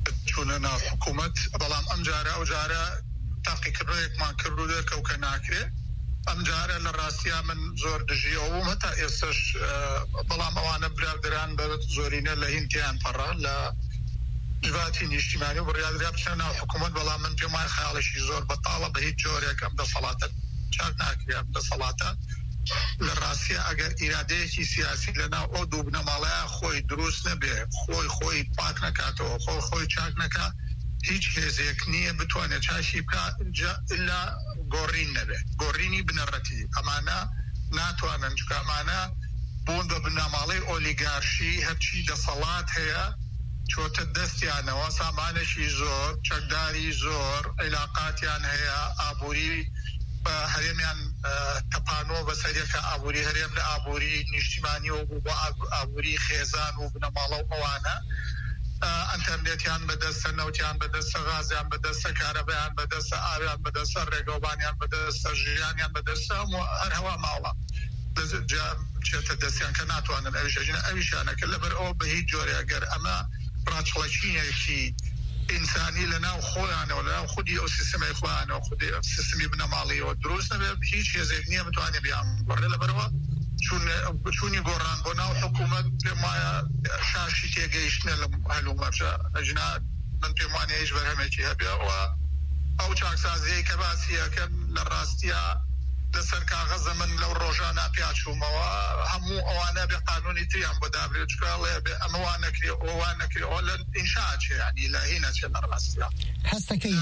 چوونە ناو حکوومەت بەڵام ئەم جارە ئەو جارە تاقیکردنەوەیەکمان کرد و دەرکەو کە ناکرێت ئەم جارە لە ڕاستیا من زۆر دژیەوەم هەتا ئێستش بەڵام ئەوانە برادران بە زۆرینە لە هینتیان پەڕا لە جواتی نیشتیمانی و بڕیادرا بچنە ناو حکوومەت بەڵام من پێم وایە خەیاڵێکی زۆر بەتاڵە بە هیچ جۆرێک ئەم دەسەڵاتە چاک ناکرێت ئەم دەسەڵاتە لە ڕاستیە ئەگەر ئیرادەیەکی سیاسی لەناو ئەو دوو بنەماڵەیە خۆی دروست نەبێ خۆی خۆی پاک نکاتەوە خۆی خۆی چاک نەکات هیچ هێزێک نییە بتوانێت چاشی بکە ئللا گۆڕین نەبێ گۆڕینی بنەڕەتی ئەمانە ناتوانن چکە ئەمانە بوون بە بنەماڵەی ئۆلیگارشی هەرچی دەسەڵات هەیە چۆتە دەستیانەوە سامانێکی زۆر چەکداری زۆر عیلاقاتیان هەیە ئابووری هەرێمیان تەپانۆ بەسەرێکە ئابووری هەرێم لە ئابووری نیشتیمانی و بۆ ئابووری خێزان و بنەماڵە و ئەوانە ئەنتەرنێتیان بەدەستە نەوتیان بەدەستە غازیان بەدەستە کارەبەیان بەدەستە ئاویان بەدەستە ڕێگەوبانیان بەدەستە ژیانیان بەدەستە هەر هەوا ماوڵە چێتە دەستیان کە ناتوانن ئەویشەژینە ئەویشانەکە لەبەر ئەوە بە هیچ جۆرێگەر ئەمە ڕاچڵەچینێکی ئینسانی لە ناو خۆیانەوە لە ناو خودی ئەو سیستەمی خۆیانەوە خودی سیستەمی بنەماڵیەوە دروست نەبێت هیچ هێزێک نییە بتوانێت بیان بڕێ لەبەرەوە چوونی گۆڕان بۆ ناو حکوومەت پێم وایە شاشی تێگەیشتنە لە هەلومەرجە ئەژنا من پێم وانە هیچ بەرهەمێکی هەبێەوە ئەو چاکسازیەی کە باسیەکەن لە ڕاستیە لەسەر کاغەزە من لەو ڕۆژانە پیاچوومەوە هەموو ئەوانە بێ قانونی تریان بۆ دابرێت چکڵێ بێ ئەمەوان نەکرێ ئەوان نەکرێ ئەو لە ئینشاچێنی لە هینە چێ لە ڕاستیە هەستەکەی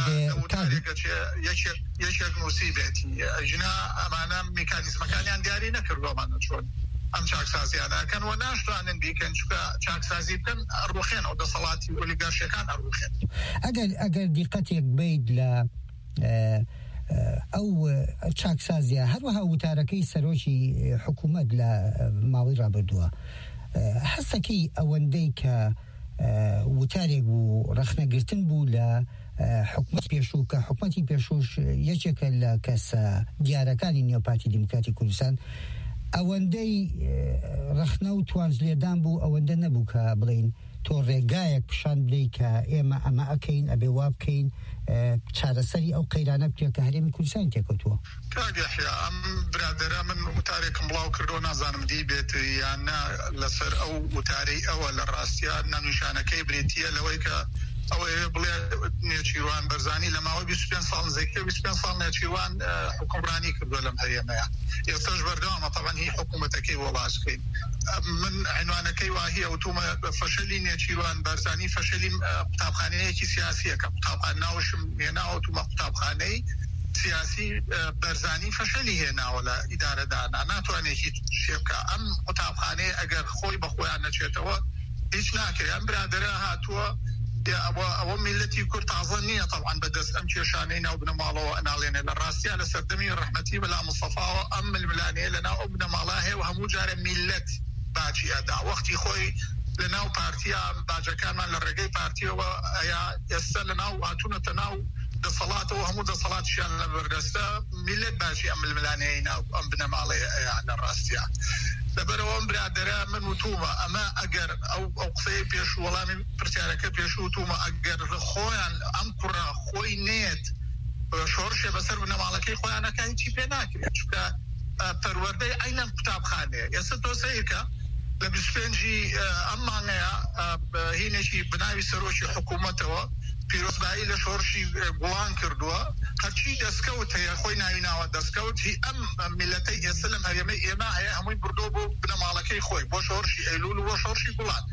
یەکێک نووسی بێتی ئەژنا ئەمانە میکانیزمەکانیان دیاری نەکردوەمانە چۆن ئەم چاکسازیانەکەن و ناشتوانن بیکەن چکە چاکسازی بکەن ئەڕوخێن ئەو دەسەڵاتی ئۆلیگارشیەکان ئەڕوخێن ئەگەر ئەگەر دیقەتێک بیت لە ئەو چاکسازیە هەروەها وتارەکەی سەرۆکی حکوومەت لە ماوەی ڕابردووە هەستەکەی ئەوەندەی کە وتارێک بوو ڕەخنەگرتن بوو لە حکومەت پێشوو کە حکومەتی پێشوش یەکێکە لە کەسە دیارەکانی نێوپارتی دیموکراتی کوردستان ئەوەندەی ڕەخنە و توانجلێدان بوو ئەوەندە نەبوو کە بڵین تۆ ڕێگایەک پیشان بڵێ کە ئێمە ئەمە ئەکەین ئەبێ وا بکەین چارەسەری ئەو قەیرانە بکرێت کە هەرێمی کوردستان تێکەوتووە کاگەحیا ئەم برادەرە من وتارێکم بڵاو کردو نازانم دی بێت یان نا لەسەر ئەو وتارەی ئەوە لە ڕاستیە نەنوشانەکەی بریتیە لەوەی کە ئەوەیە بڵێ نێچیروان بەرزانی لە ماوەی بیست و پێنج ساڵ نزیکە بیست و پێنج ساڵ نێچیروان حکومڕانی کردووە لەم هەرێمەیە ئێستاش بەردەوامە طبعاً هی حکوومەتەکەی بۆ باس بکەین من عنوانەکەی واهەیە وتومە فەشەلی نێچیروان بەرزانی فەشەلی قوتابخانەیەکی سیاسیە کە قوتابخانە ناوشم هێناوە تومە قوتابخانەی سیاسی بەرزانی فەشەلی هێناوە لە ئیدارەدانا ناتوانێت هیچ شێ بکە ئەم قوتابخانەیە ئەگەر خۆی بە خۆیان نەچێتەوە هیچ ناکرێت ئەم برادەرە هاتووە ئەوە میلەتی کورد تازە نییە طبعاً بەدەست ئەم کێشانەی ناو بنەماڵەوە ئەناڵێنێ لە ڕاستیە لە سەردەمی ڕەحمەتی بەلا مستەفاوە ئەم ململانەیە لەناو ئەو بنەماڵە هەیە و هەموو جارە میلەت باجی ئەدا وەختی خۆی لەناو پارتیا باجەکانمان لە ڕێگەی پارتیەوە ئەیا ئێستا لەناو هاتوونەتە ناو دەسەڵاتەوە هەموو دەسەڵاتیان لە بەردەستە میلەت باجی ئەم ململانەیە ناو ئەم بنەماڵەیە ئەیا لە ڕاستیە لەبەرەوە ئەم برادەرە من وتومە ئەمە ئەگەر ئەو ئەو قسەی پێش وەڵامی پرسیارەکە پێش وتومە ئەگەر خۆیان ئەم کوڕە خۆی نێت شۆڕشێ بەسەر بنەماڵەکەی خۆیانەکە هیچی پێ ناکرێت چونکە پەروەردەی عینەن قوتابخانەیە ئێستا تۆ سەیرکە لە بیست و پێنجی ئەم مانگەیە هینێکی بناوی سەرۆکی حکوومەتەوە پیرۆزبایی لە شۆڕشی گوڵان کردووە هەرچی دەستکەوت هەیە خۆی ناوی ناوە دەستکەوت هی ئەم میلەتەی ئێستا لەم هەرێمەی ئێمە هەیە هەمووی بردۆ بۆ بنەماڵەکەی خۆی بۆ شۆڕشی ئەیلول و بۆ شۆڕشی گوڵان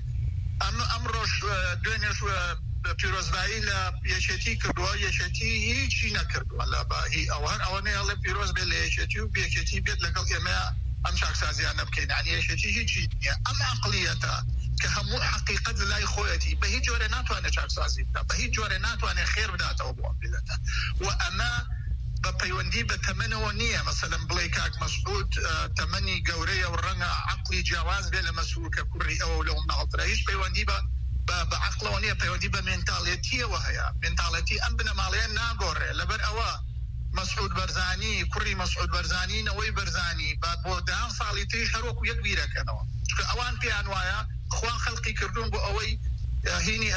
ئەم ڕۆژ دوێنێش پیرۆزبایی لە یەکێتی کردووە یەکێتی هیچی نەکردووە لە باهی ئەو هەر ئەوەنەیە لە پیرۆز بێت لە یەکێتی و بێکێتی بێت لەگەڵ ئێمە ئەم چاکسازیانە بکەین عنی یەکێتی هیچی نییە ئەم عەقڵیەتە کە هەموو حقیقت لای خۆیەتی بە هیچ جۆرە ناتوانێت چاکسازی بکات بە هیچ جۆرە ناتوانێت خێر بداتەوە بۆ میلەتە و ئەمە بە پەیوەندی بە تەمەنەوە نییە مەسەلەن بڵێ کاک مەسعود تەمەنی گەورەیە و ڕەنگە عەقڵی جیاواز بێ لە مەسعود کە کوڕی ئەوە لەو مناڵەترە هیچ پەیوەندی بە بە عەقڵەوە نییە پەیوەندی بە مێنتاڵێتیەوە هەیە مێنتاڵەتی ئەم بنەماڵەیە ناگۆڕێ لەبەر ئەوە مەسعود بەرزانی کوڕی مەسعود بەرزانی نەوەی بەرزانی با بۆ دە ساڵی تریش هەروەکو یەک بیرەکەنەوە چونکە ئەوان پێیان وایە خوا خەڵقی کردوون بۆ ئەوەی هيني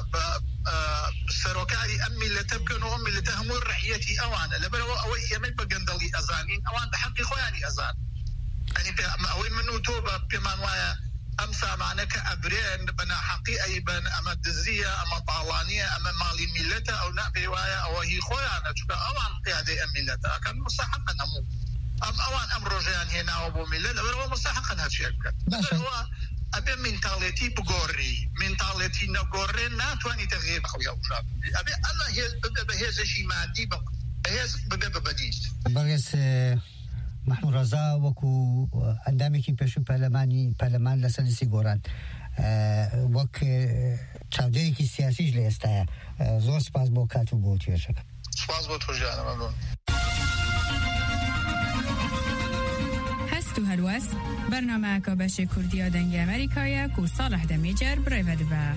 سروكاري أمي اللي تبكن وأمي اللي تهمل رحيتي أوانا لبروا أوي يمك بقندلي أزانين أوان بحقي خواني أزان يعني أوي منو توبة بمان وايا أمسا معناك أبرين بنا حقيقي بن أما دزية أما طالانية أما مالي ملتا أو نقبي وايا أو هي خويانا شكا أوان قيادي أم ملتا كان مستحقا أمو أم أوان أم رجيان هنا وابو ملتا هو مستحقا هالشيء هو أبي منتاليتي بقوري منتاليتي نقوري ناتواني تغيير بخويا وشاب أبي أنا هي بدأ بهذا شيء مادي بق هذا بدأ ببديس برس محمود رضا وكو اندامێکی پێشوو پەرلەمانی پەرلەمان لەسەر سیگۆران وەک چاودێرێکی سیاسیش لە ئێستاە زۆر سپاس بۆ کات و بۆ توێژەکە سپاس بۆ تۆ ژیانە مەمنون هەست و هەلوەست بەرنامەیەکە بەشی کوردیە دەنگی ئەمریکایە و ساڵح دەمێجەر برێڤە دەبە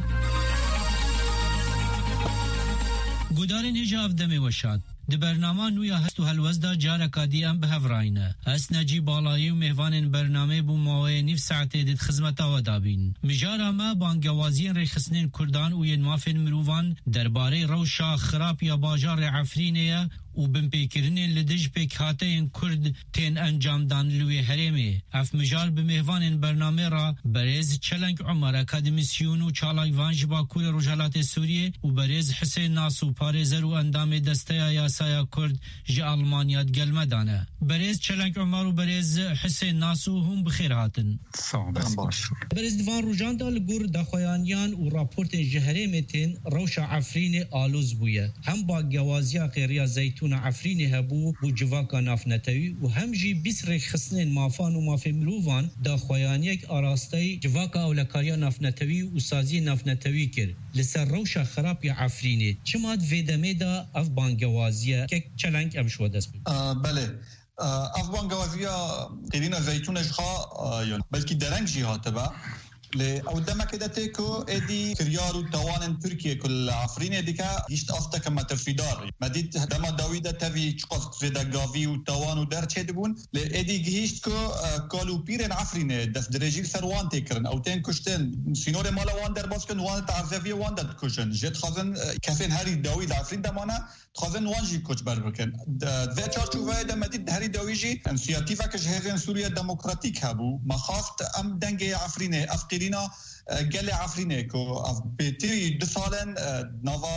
گودارên hêja ev demê weşat. Di bernama nûya hest û helwezda careka dî em bihevranîne. Ez Necîb Balayî û mêvanên bernamê bû maweyê nîv saetê di xizmeta we dabîn. Mijara me bangewaziyên rêxistinên Kurdan û yên mafên mirovan derbarê rewşa xirab ya bajarê Efrînê ye û binpêkirinên li dij pêkhateyên Kurd tên encamdan li wê herêmê. Ev mijar bi mêvanên bernamê ra berêz Çelenk Umar akademîsyon û çalayvan ji Bakurê Rojhilatê Sûriyê û berêz Hisên Nas û parêzer û endamê desteya yasaya Kurd ji Almanya gelme dane. Berêz Çelenk Umar û berêz Hisên Nas û hûn bi xêr hatin. Berêz divan rojan da li gor daxuyaniyan û raportên ji herêmê tên rewşa Efrînê alûz bûye. Hem bagewaziya xêriya Zeytûn Efrînê hebû bû civaka navnetewî û hem jî bîst rêxistinên mafan û mafê mirovan daxuyaniyek arasteyî civaka ewlekariya navnetewî û saziyê navnetewî kir. Li ser rewşa xirab ya Efrînê çima vê demê da ev bangewaziya kek Çelenk em ji we dest bi. Belê. Ev bangewaziya xêrîna Zeytûnê ji xa belkî dereng jî hatibe. لی او دمک دته کو ادی کریار و توانن ترکیه کل عفرین دیگه هیچ آفته که مترفیدار مدید دم داوید توی چقدر فداگاوی و توان و در چه دبون لی ادی هیچ کو کالو پیرن عفرینه دست درجی سروان تکرن او تن کشتن سینور مال وان در باز کن وان تعرفی وان داد کشن جت خازن کسین هری داوید عفرین دمانه خازن وان جی کش بر بکن و چارچوبه دم مدید هری داویجی انسیاتیفه که جهان سوریه دموکراتیک هبو مخاست ام دنگ عفرینه افقیرینا گل عفرینه کو اف بیتی دو سالن نوا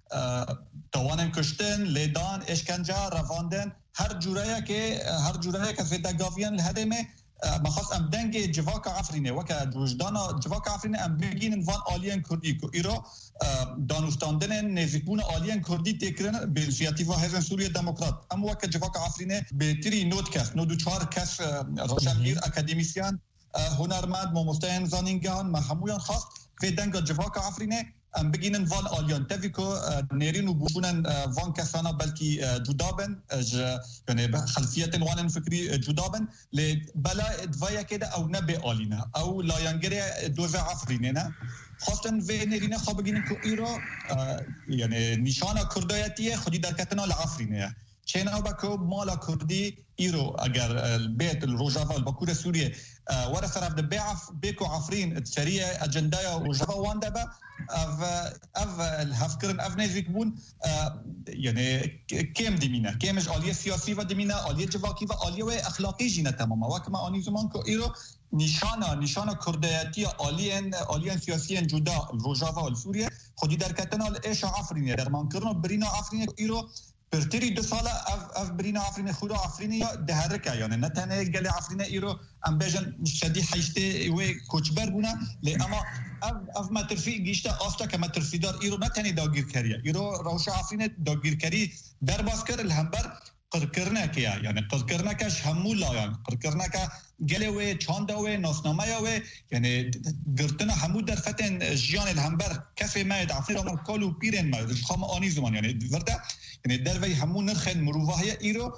توانن کشتن لیدان اشکنجه رواندن هر جورایی که هر جورایی که فداگاویان لهدمه مخاص ام دنگ جواک عفرینه وکه وجدان جواک عفرینه ام بگینن وان آلیان کردی کو ایرا دانستاندن نزیکبون آلیان کردی تکرن به انسیاتیو هزن سوریه دموکرات ام وکه جواک عفرینه بهتری نوت کس نو دو چهار کس روشنگیر اکادمیسیان هنرمند ممستان زانینگان محمویان خواست و دنگ جواک عفرینه ام بگینن وان آلیان تفی که نیرین و بوشونن وان کسانا بلکی جدابن یعنی خلفیت وان فکری جدابن لی بلا ادوaya که او نبی آلینه او لایانگری دوزه عفرینه نه خواستن و نیرینه خواب بگینن که ایرا یعنی نشانه کردایتیه خودی در کتنا لعفرینه چینا با که مالا کردی ایرو اگر بیت الروجاوا الباکور سوریه ورا صرف ده بیعف بیکو عفرین سریع اجندایا روجاوا وانده با اف اف الهفكرن اف نزيك بون يعني كم دمينا كمش آلية سياسي و دمينا آلية جواكي و آلية و اخلاقي جينا تماما وكما آني زمان كو ايرو نشانه نشانه كردياتي آليين آليين سياسيين جدا روجاوا والسوريا خودي در كتنا الايش عفرين در منكرنا برينا عفرين ايرو برتری دو ساله اف اف برین عفرین خدا عفرینی دهرکه یعنی نه تنها گله عفرین ایرو ام بجن شدی حیشته و کوچبر بونه لی اما اف اف مترفی گیشته آستا که مترفی دار ایرو نه تنها داگیر کریه ایرو روش عفرین داگیر کری در باز کر الهمبر قرکرنه که یعنی قرکرنه کش همو لایان قرکرنه که گله و چانده و ناسنامه و یعنی گرتنا همو در فتن جیان الهمبر کسی ما عفرین را کالو پیرن ما خام آنی زمان یعنی ورده یعنی در وی همو نرخن مروفه ایرو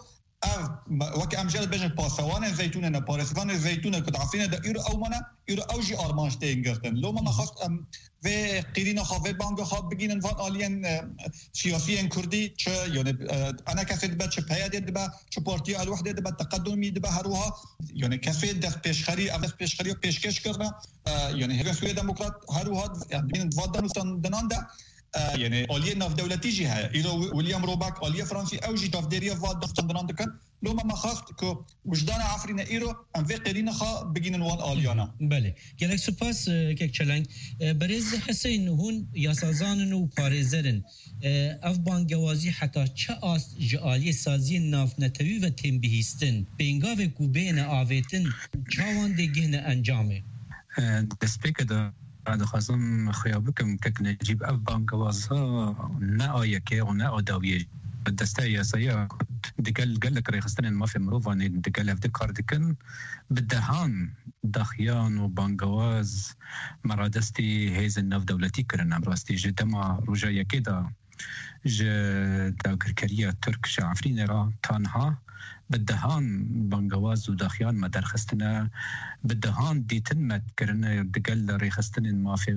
وك امجال بجن باسوان زيتونه نا بارسوان زيتونه كدعفين دا ايرو او منا ايرو اوجي ارمانش تينغرتن لو ما خاص و قيرينا خاوي بانغ خاب بگينن فان الين سياسيين كردي چ يعني انا كفيت بچ پياد دبا چ بارتي الوحده دبا تقدمي دبا هروها يعني كفيت دف پیشخري ام پیشخري پیشکش کرده يعني هر سوی دموکرات هروها يعني فادن دناندا يعني آلیه ناف دولتی جی های ایرو ویلیام روباک آلیه فرانسی اوجی دافدریه واد دفتندران دکن لو ما خواست که وجدان عفرین ایرو ام وی قرین خا بگینن وان آلیانا بله گلک سپاس که چلنگ برز حسین هون یاسازان و پارێزەرن اف بانگوازی حتی چه آس جالی سازی ناف نتوی و تیم بهیستن بینگاوی کو بین آویتن چاوان دیگه نه انجامه دسپیک دا بعد خواستم خیابکم که نجیب اف بانگوازها نه آیکه و نه آداویه دسته یاسایی دقل قلك ريخستن ما في مروفاني دقل اف دكار دكن بدهان دخيان وبانغواز مرادستي هيز الناف دولتي كرنا براستي جدما رجايا كده ج داغركريا ترك شعفرين را تانها بدهان بانغواز ودخيان ما درخستنا بدهان ديتن ما كرنا دقل ريخستن ما في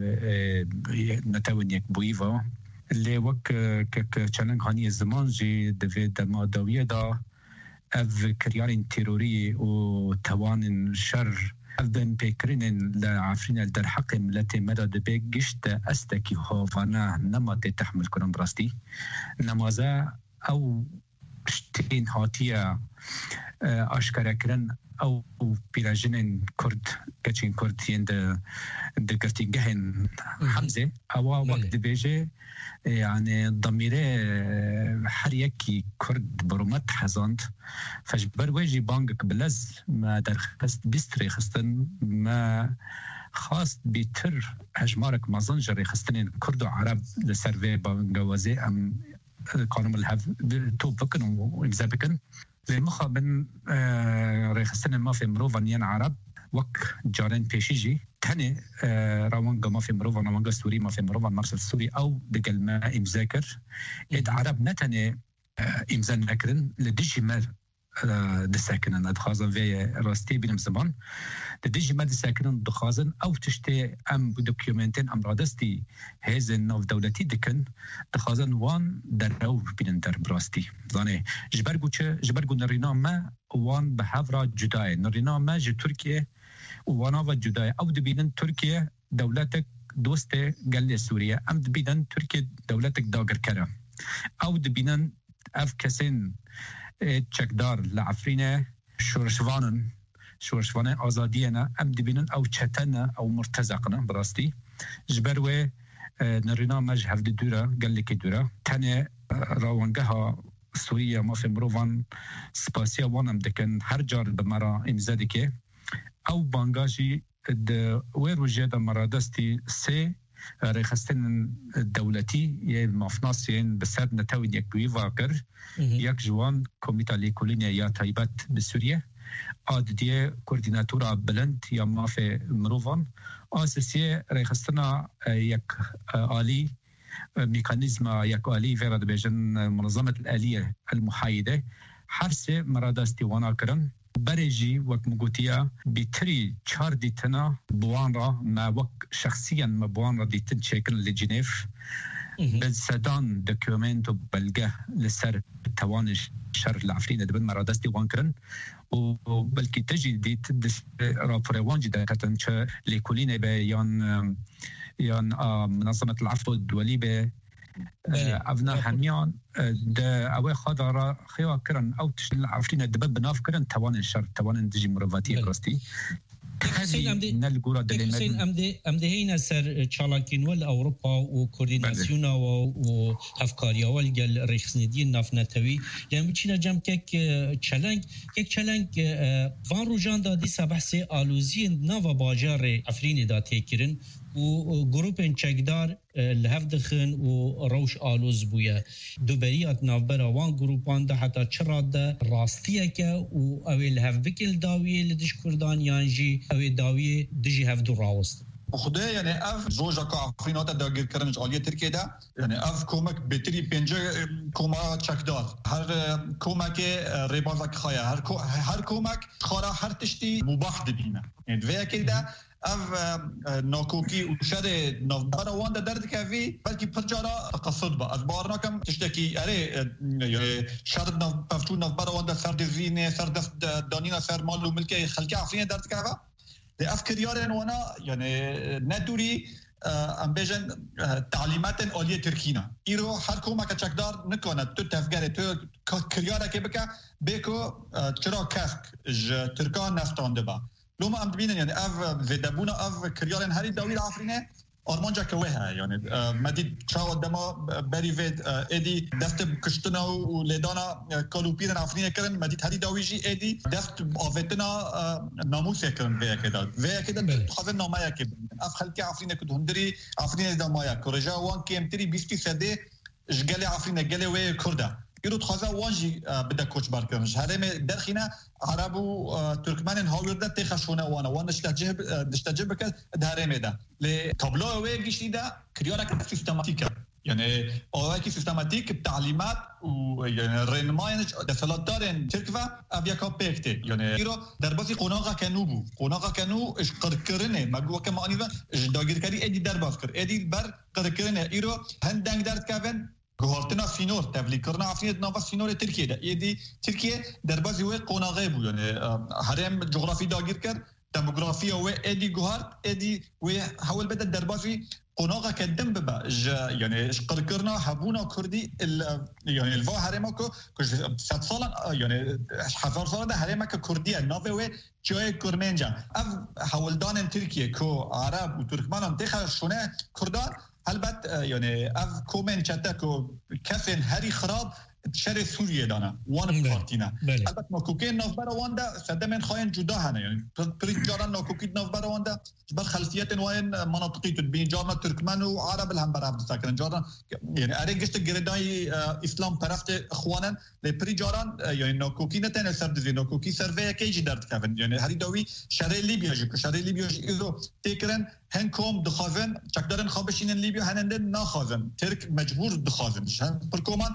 نتاون يك بويفا اللي وك ك چلنگ هاني الزمان جي دفي دما داوية دا اف كريارين تيروري و توان شر اف بن بيكرين لعفرين در حق ملتي مدى دبي قشت استكي خوفانا نما تحمل كرم براستي نمازا او شتين هاتية اشكرا كرن او بيراجنين كرد كتشين كردين د دقرتين جهن حمزة او وقت دبيجي يعني ضميره حريكي كرد برومت حزند فجبر ويجي بانك بلز ما درخست بيستري خستن ما خاص بيتر هجمارك مازنجر خستن كرد وعرب لسيرفي بانغوازي ام قانون الهاف تو بكن ومزابكن زي مخابن ريخستن ما في مروفانيان عرب وك جارين بيشيجي تاني روانجا ما في مروفان روانجا سوري ما في مروفان مرسل سوري او دقل ما امزاكر اد عرب نتاني امزان نكرن لديجي ما دساكنن ادخازن في راستي بينم زمان لديجي ما دساكنن دخازن او تشتي ام دوكيومنتين ام رادستي هزن نوف دولتي دكن دخازن وان درو بينن در براستي زاني جبرگو چه جبرگو نرينا ما وان بحفرا جداي نرينا ما جي تركيا وانا و جداي او دبينن تركيا دولتك دوسته قال سوريا ام دبينن تركيا دولتك داغر كرا او دبينن اف كسين چکدار لعفرینه شورشوانن شورشوانه آزادینا ام دبینن او چتنه او مرتزقنا براستی جبروه نرینا مجهف دوره قلکی دوره تنه راونگه ها سوریا ما في مروفان سپاسیا وانم دکن هر جار بمرا امزاده که او بانگاجی د ویرو جدا مرادستی سه ريخستن الدولتي يا مافناسين بسر نتاوين يك بوي واقر يك جوان كوميتا ليكولينيا يا تايبات بسوريا اد دي كورديناتورا بلند يا ما في مروفان اساسيه ريخستنا يك الي ميكانيزم يك الي فيرا بيجن منظمه الاليه المحايده حرسه مرادستي وانا كرن بريجي وقت مقوتيا بتري چار ديتنا بوانرا ما وقت شخصيا ما بوانرا ديتن شكل لجنيف بالسدان دوكيومنتو بلغة لسر توانش شر العفرين دبن مرادستي وانكرن وبلكي تجي ديت دس رابوري وانجي دكتن چه ليكولين بيان يان منظمة العفو الدولي بي افنا هميان ده اوه خاضر خيوا كرن او تشل عفرين دبب بناف كرن توان الشر توان دجي مروفاتي كراستي حسين امدي نلقورا دلي حسين امدي امدي هينا سر تشالاكين وال اوروبا وكورديناسيونا و افكاريا والجل ريخسندين نافنتوي لما تشينا جام كيك تشالنج كيك تشالنج فان روجان دا دي سبحسي الوزين نافا باجار عفرين دا تيكرن و گروپن چکدار لحف دخن و روش آلوز بویا دوبریات نافبرا وان گروپان ده حتی چرا ده راستیه که و اوی لحف بکل داویه لدش کردان یانجی اوی داویه دجی هف دو راوست خدای یعنی اف زوجا که افرینات داگیر کردنش عالیه ترکیه ده یعنی اف کمک بهتری پنجه کما چکدار هر کمک ریبازک خواهی هر هر کمک خارا هر تشتی مباح دبینه یعنی ویا که ده اف ناکوکی و شر نوبارا وانده درد که وی بلکه پرجارا قصد با از بارنا کم تشتکی اره شر نوبارا نوبارا وانده سر دزینه سر دست دانینا سر مال و ملک خلقی افرین درد که وی افکاریارن وانا یعنی ندوری ام بیشن تعلیمات عالیه ترکینا ایرو هر کمک چکدار نکنه تو تفکر تو کریاره که بکه بکو چرا کسک ترکان نستانده با لوما ام ببینن یعنی اف زدبونا اف کریارن هری داوی آفرینه آرمانجا که وه یعنی مدید چاو دما بری وید ادی دست کشتنا و لیدانا کالوپیرن آفرینه کردن مدید هری داویجی ادی دست آفتنا ناموسه کردن ویا که داد ویا که داد خواهد نامایا که اف خلقی آفرینه که هندری آفرینه دامایا کرجا وان که امتری بیستی سده جگل آفرینه گل وی کرده ایرو تخوازه وانجی بده کوچ بار کردنش هرم درخینه عرب و ترکمن هاورده تخشونه وانا وان دشتجه دشتجه بکد دهرمه ده ل تابلو وی گشتیده کریارا که سیستماتیکه یعنی آواکی سیستماتیک تعلیمات و یعنی رنماینش دستلات دارن ترکوا اویاکا پکته یعنی ایرو در بازی قناقا کنو بو قناقا کنو اش قرکرنه مگو که معنی و داگیرکاری ادی در باز کرد ادی بر قرکرنه ایرو هندنگ درد کردن گوهرتنا سینور تبلیغ کردن افرین ناوا سینور ترکیه ده ایدی ترکیه در بازی و قناقه بود یعنی هرم جغرافی داگیر کرد دموگرافی و ادی گوهرت ادی و حول بده در بازی قناقه کدم ببا یعنی قرکرنا حبونا کردی یعنی الوا هرم کو صد سال یعنی هزار سال ده هرم که کردیه ناوه و جای کرمنجا اف حولدان ترکیه کو عرب و ترکمنان تخشونه کردان البته یعنی اف کومن چته کو کسین هری خراب شر سوریه دانه وان پارتینا البته ناکوکی نوبر واندا صدمن خاين جدا هنه یعنی پرجاران ناکوکی نوبر واندا بر خلفیت وين مناطقی تو بین جارنا ترکمن و عرب هم برابر ساکن جارنا یعنی ارگشت گردای اسلام طرف اخوانن ل پرجاران یعنی ناکوکی نتن سر دزی ناکوکی سروی کیجی درد کردن یعنی هری داوی شر لیبیا جو شر لیبیا ایرو تکرن هنکم دخوازن چکدارن خوابشینن لیبیا هننده نخوازن ترک مجبور دخوازن پرکومان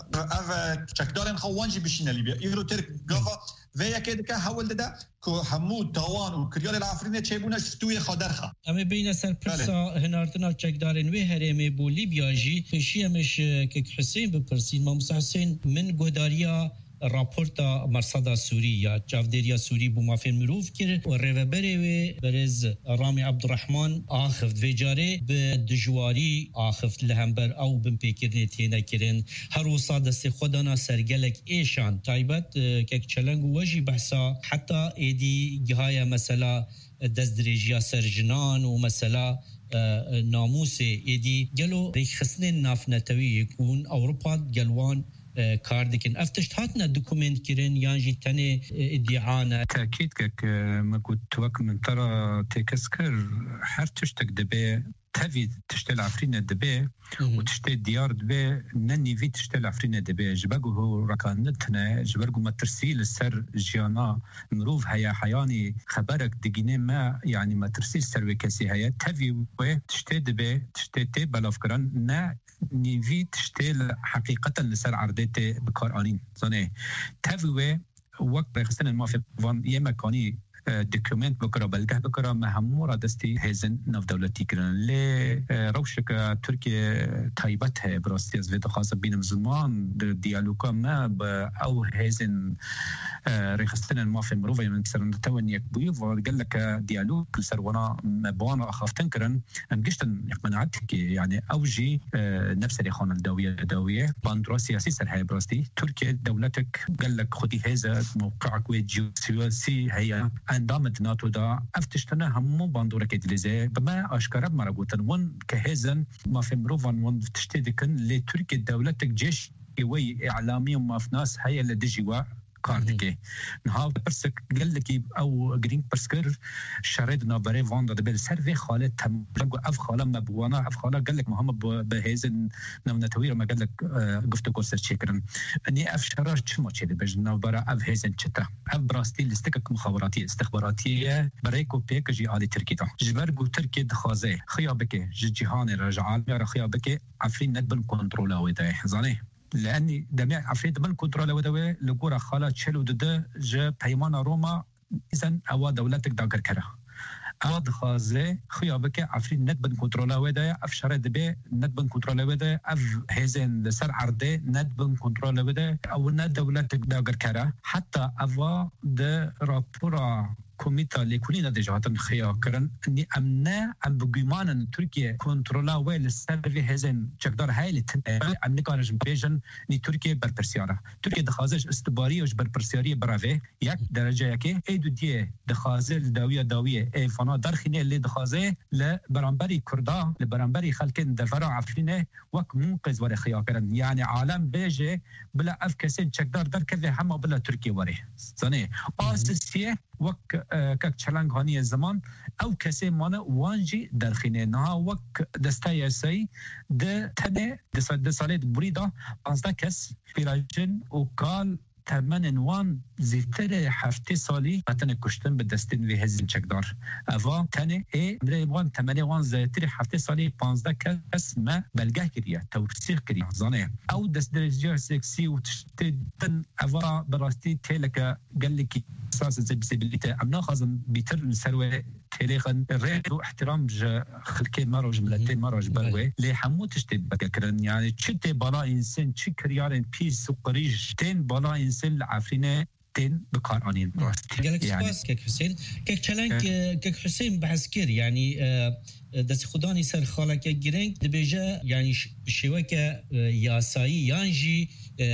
اف چکدارن خوانجی بشینه لیبیا ایرو ترک گافا و یکی دیگه حول داده که همو تاوان و کریال الافرینه چه بونه ستوی خادرخه اما بین سر پرسا هناردنا چکدارن و هرمه بو لیبیا جی خشیمش که حسین بپرسین ما موسی حسین من گهداریا راپورتا مرصد سوری یا جافدریا سوری بو مافین مروف کرد و ریوبری و برز رامي عبد الرحمن آخفت و جاره به دجواری آخفت لهمبر او بمپیکرنی تینا کرن هر وصا دست خودانا سرگلک ایشان تایبت که چلنگ وجی بحثا حتی ایدی گهایا مثلا دست درجیا سرجنان و مثلا ناموس ایدی گلو ریخسن نافنتوی یکون اوروپا گلوان کاردکن افتشت هاتنا دوكومنت كيرن يانجي تاني ادعانا تاكيد كك ما قلت توك من ترى تكسكر هر تشتك دبي تفي تشتل عفرين دبي وتشتل ديار دبي نني في تشتل عفرين دبي جبقو هو ركانتنا جبرقو ما ترسيل السر جيانا مروف هيا حياني خبرك دقيني ما يعني ما ترسيل سر وكسي هيا تفي وتشتل دبي تشتل تي بلافكران نا نيفي تشتل حقيقة لسر عردته بكارانين زانه تفي وقت بخستن المافي فان يمكاني دوكومنت بكره بلده بكره مهمورا دستي هزن نف دولتي كرن ل روشك تركيا تايبتها براستي از ودا خاصه بين مسلمان ديالوكا ما او هزن رخصتنا ما في مروفه من سر توني يكبوي وقال لك ديالوج سروانا مبانا اخافتن كرن ام قشتن منعتك يعني اوجي نفس اللي خان الدويه دويه باندرا سياسي سر هي براستي تركيا دولتك قال لك خدي هذا موقعك وجيوسياسي هي اندامت ناتو دا افتشتنا همو باندورا كدلزه بما اشكرب مربوطن ون كهزن ما في مروفان ون تشتدكن لتركيا دولتك جيش وي اعلامي وما في ناس هي اللي دجوا كاردكي نها برسك قال لك او جرين برسكر شردنا بري فاندا دبل سيرفي خالد تم اف خاله مبوانا اف خاله قال لك محمد بهيزن نمنا توير ما قال لك قفت كورس شكرا اني اف شرار شمو تشي بجنا برا اف هيزن تشتا اف براستي لستك مخابراتي استخباراتيه بريكو بيك جي علي تركي دا جبرغو تركي دخازه خيابك جهان رجعان يا خيابك عفرين ندبن كنترولا ودا زاني لاني دمع عفريت من كنترول ودوي لقورا خالات شلو دده جا بيمان روما اذا او دولتك داغر كره اواد خازه خيابك عفريت ند بن كنترول ودا افشار دبي ند بن كنترول ودا اف هيزن سر عرضه ند بن كنترول ودا او ند دولتك داغر كره حتى افا د رابورا كوميتا لكلنا دجاتن خيا كرن اني امنا ام بغيمان تركيا كنترولا ويل سيرفي هزن چقدر هاي ام نكارج بيجن ني تركيا بربرسيارا تركيا دخازج استباري وج بربرسياري براوي يك درجه يكي اي دو دي دخازل داويه داويه اي فنا درخني اللي دخازه لبرامبري كردا لبرامبري خلكن دفرع عفرينه وك منقذ وري خيا كرن يعني عالم بيجي بلا افكسين چقدر در كذا هم بلا تركيا وري ثاني اساسيه وك كك چلنگ هانی زمان او کسی مانه وانجی درخینه نه وک دستای سی ده تنه ده سالت بریدا پانزده کس فیراجن و کال تمن وان زیتر هفته سالی وطن کشتن به دستین وی هزین چکدار اوا تنه ای مره وان تمن وان زیتر هفته سالی پانزده کس ما بلگه کریه توسیق کریه زانه او دست درجه سکسی و تشتن اوا براستی تلک گلکی اساس زبسبلیته امنا خازن بیتر سروه تاريخا الريد واحترام خلكي مروج ملتين مروج بروي لي حمو تشتي بكرن يعني تشتي بلا انسان تشي كريارن بيس وقريج تين بلا انسان عفرينه تين بقارانين يعني كك حسين كك چلنك كك حسين بعسكر يعني دست خداني سر خالك جرينج دبيجا يعني شوكه ياسايي يانجي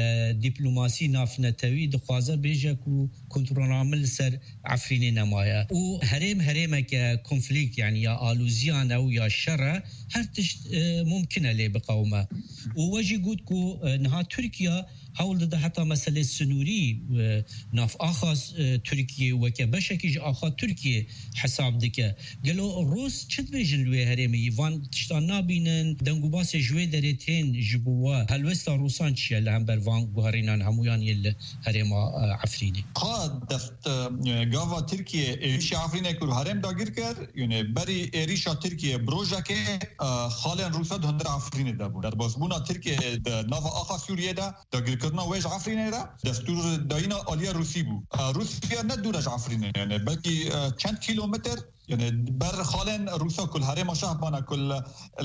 دیپلماسی نافنتوی دخوازه بیجه کو کنترل عامل سر عفرین نمایا و هرم هرمه که کنفلیکت يعني یا آلوزیان او یا شر هر تشت ممکنه لی بقومه و وجه گود کو نها ترکیا حول ده حتی مسئله سنوری ناف آخاز ترکیه و که بشکیج آخاز ترکیه حساب دکه گلو روس چند بیجن لوی هرمی وان تشتان نابینن دنگو باس جوی درتین جبوه هلوستا روسان چیه لهم بروان گوهرینان همویان یل هرما عفرینی خواهد دست گاوا ترکیه ایش عفرینه که هرم داگیر کرد یعنی بری ایریشا ترکیه بروژه که خالن روسا دهندر عفرینه دا بود در بازبونا ترکیه ناوا آخا سوریه دا داگیر کردنا ویج عفرینه دا دستور داینا آلیا روسی بود روسیا ندورش عفرینه یعنی بلکه چند کیلومتر يعني بر خالن روسا كل هرم شهبانا كل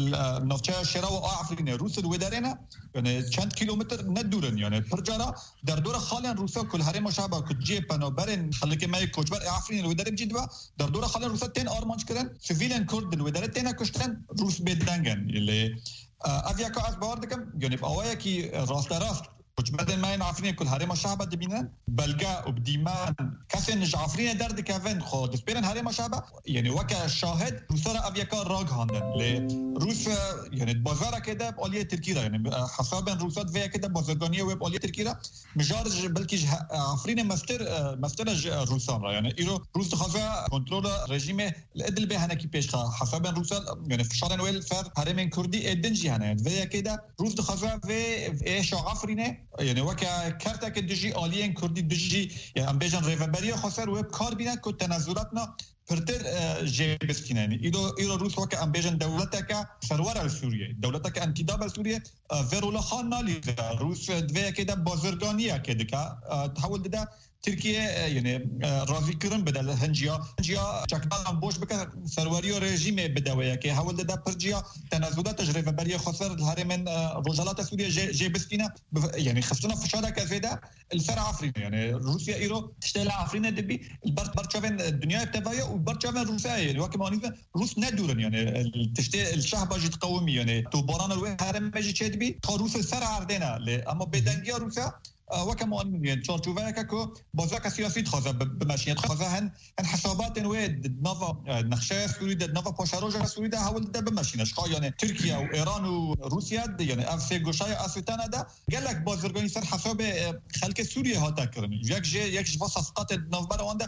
النفچه شراو عفرين روس الودارنا يعني چند كيلومتر ندورن يعني برجارا در دور خالن روسا كل هرم شهبا كجي بنو برن خليك ما كوجبر عفرين الودار جدوا در دور خالن روسا تين ارمانج كرن سيفيلن كورد الودار تين كشتن روس بدنگن اللي افيا كاس باردكم يعني باوايا كي راست راست وجبدن ما ينعرفين كل هرم شعبة دبينان بلقاء وبديمان كاسين نجعفرين درد كافين خود سبيرن هرم شعبة يعني وكا شاهد روسارا أبيكا راق هاندن لروس يعني بازارة كده بأولية تركيرا يعني حسابا روسات فيها كده بازرگانية ويب أولية تركيرا مجارج بلكي عفرين مستر مستر روسان را يعني إيرو روس دخافا كنترول رجيم الإدل به هناكي بيشخا حسابا روسان يعني فشارن ويل فر هرمين كردي إدنجي هنا يعني فيها كده روس دخافا في إيش عفرينه يعني وكا كارتك دجي آليين كردي دجي يعني أمبيجان ريفابريا خسر ويب كار بينا كو تنازلاتنا پرتر جيبسكينا يعني إيرو إيرو روس وكا أمبيجان دولتك سروار سوريا دولتك انتداب سوريا فيرولا خان نالي روس دوية كده بازرگانية كده تحول ده تركيا يعني راضي كرم بدل هنجيا هنجيا چكدان بوش بك سرواريو رژیم بدويه که حول ده پرجيا تنازلات تجربه بري خسر الهرم رجالات سوريا جيبسكينا يعني خصنا فشارة كذا الفرع عفرين يعني روسيا ايرو تشتغل عفرين دبي البرت برشافن الدنيا تبايا وبرشافن روسيا يعني وكمان روس ندورن يعني تشتغل الشعب جت قومي يعني تو باران الهرم ماجي تشدبي روس الفرع عردنا اما بدنجيا روسيا وكم يعني تشارچوبه كو بازار سياسي خاصه بمشيت خاصه هن هن حسابات ويد نوفا نخشه سوري د نوفا باشاروجا سوري ده هول ده بمشينش خا يعني تركيا وايران وروسيا يعني اف سي گوشای اسوتانا ده قال لك بازرگانی سر حساب خلق سوريا هاتا كرن یک ج یک ج صفقات نوفبر وانده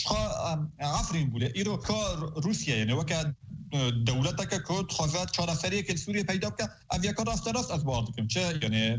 خا عفرين بوله ايرو كار روسيا يعني وك دولتك كود خواهد چهارسری که سوریه پیدا که اویا کار راست راست از بارد کم چه یعنی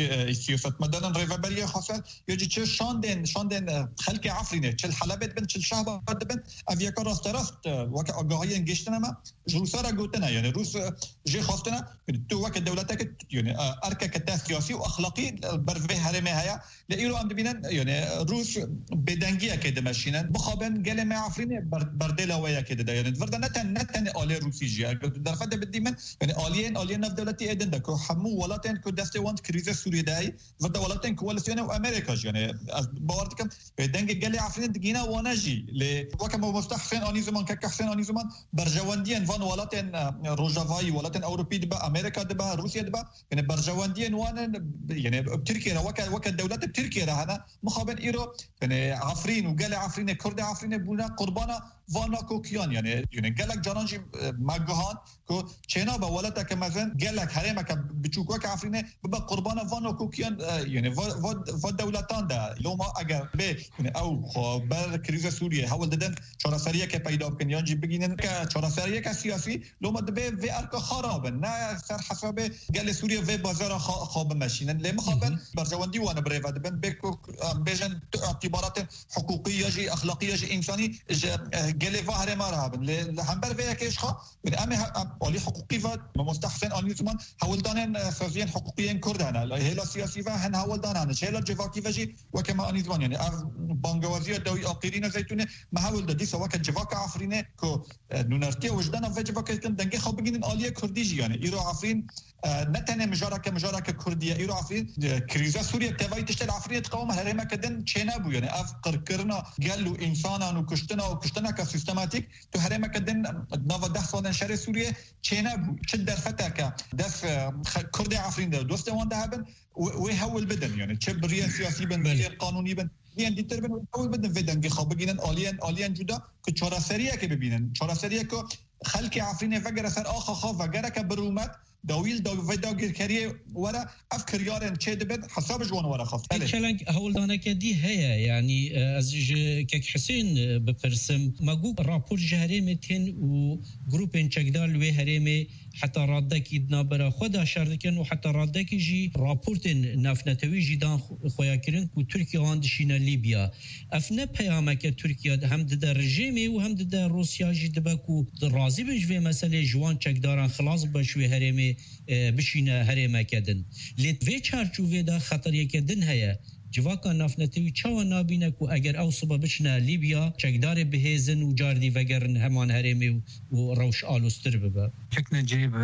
سیاست مدن ریوبری خواهد یا چه شاندن شاندن خلق عفرینه چه حلبت بن چه شهر بن اویا کار راست راست وقت آگاهی انگشتن ما روسا را گوتنه یعنی روس جه خواستنه تو وقت دولتك يعني اركك سياسي واخلاقي برفه هرمه هيا لإيرو عم ببینن يعني روس بدنگيه كده ماشينن بخابن قال ما عفرينه بردلا ويا كده يعني فرضا نتن نتن آلی روسی جا در خد بدی من یعنی آلیین آلیین نف دولتی ایدن ده که همو ولاتن که دسته وند کریز سوریه دایی و ده ولاتن کوالسیون و امریکا یعنی از باورد کم دنگ گلی عفرین دگینا وانجی ل وکم مستحسن آنی زمان که حسن آنی زمان برجواندین وان ولاتن روجاوایی ولاتن اوروپی دبا امریکا دبا روسیه دبا یعنی برجواندین وان یعنی ترکیه را وک وک دولت ترکیه را هنا مخابن ایرو یعنی عفرین و گلی عفرین کرد عفرین بونا قربانا وانا کوکیان یعنی یعنی گلک جانانجی مگهان کو چنا با ولتا که مثلا گلک حریم که بچوکو که عفرینه ببا قربان وانا کوکیان یعنی و دولتان ده لوما اگر به یعنی او خبر کریز سوریه حول دادن چهارسریه که پیدا کن یانجی بگینن که چهارسریه که سیاسی لوما به و ارک خراب نه سر حساب گل سوریه و بازار خواب ماشینن لما خابن برجواندی وانا بريفاد بن بكو بيجن اعتبارات حقوقيه جي اخلاقيه جي انساني گلی واره ما رهبن هم بر ویا کش خا من ام علی حقوقی و مستحسن آنی زمان حول دانن سازین حقوقی کردن هلا سیاسی و هن حول دانن چهلا جواکی وجی و کما آنی زمان یعنی بانگوازی دوی آقیرین زیتونه ما حول دادی سوا که جواک عفرینه کو نونرتی وجدان و جواک کن دنگه خو بگین آلی کردی یعنی ایرو عفرین نتنه مجارک مجارک کردیه ایرو عفرین کریزا سوریه توای تشتل عفرین قوم هرما کدن چنا بو یعنی اف قرقرنا گلو انسانانو کشتنا و کشتنا که سیستماتیک تو هرما کدن نو ده سال شهر سوریه چنا بو چه در فتاکه دف کرد عفرین ده دوست وان ده هبن و هول بدن یعنی چه بریان سیاسی بن بریان قانونی بن بیان دیتر بن هول بدن ودن خو بگینن آلیان آلیان جدا که چهار سریه که ببینن چهار سریه که خلق عفرین فجر سر آخا خا فجر که برومت داویل دا و داگیر کریه ورا افکر یارن چه دبد حساب جوان ورا خفت کلنگ هولدانه کدی هيا يعني از كك حسين بپرسم مگو راپور جهره متن و گروپ چگدال و هرمه حتى رادك يدنابرا خدا شردكن و حتى رادك جي رابورت نافنتوي جدان خويا كرن و تركيا واندشينا ليبيا افنا پیامك تركيا هم د رژیم و هم د روسيا جي دبكو راضي بجوي مساله جوان چگداران خلاص بشوي هرمه بشينا هرمه كدن لت في چارچوبه دا خطر يكدن هيا جواکا نافنتوی چاوا نابینه کو اگر او صبح بچنه لیبیا چکدار بهزن و جاردی وگرن همان هرمی و روش آلوستر ببا چک نجیب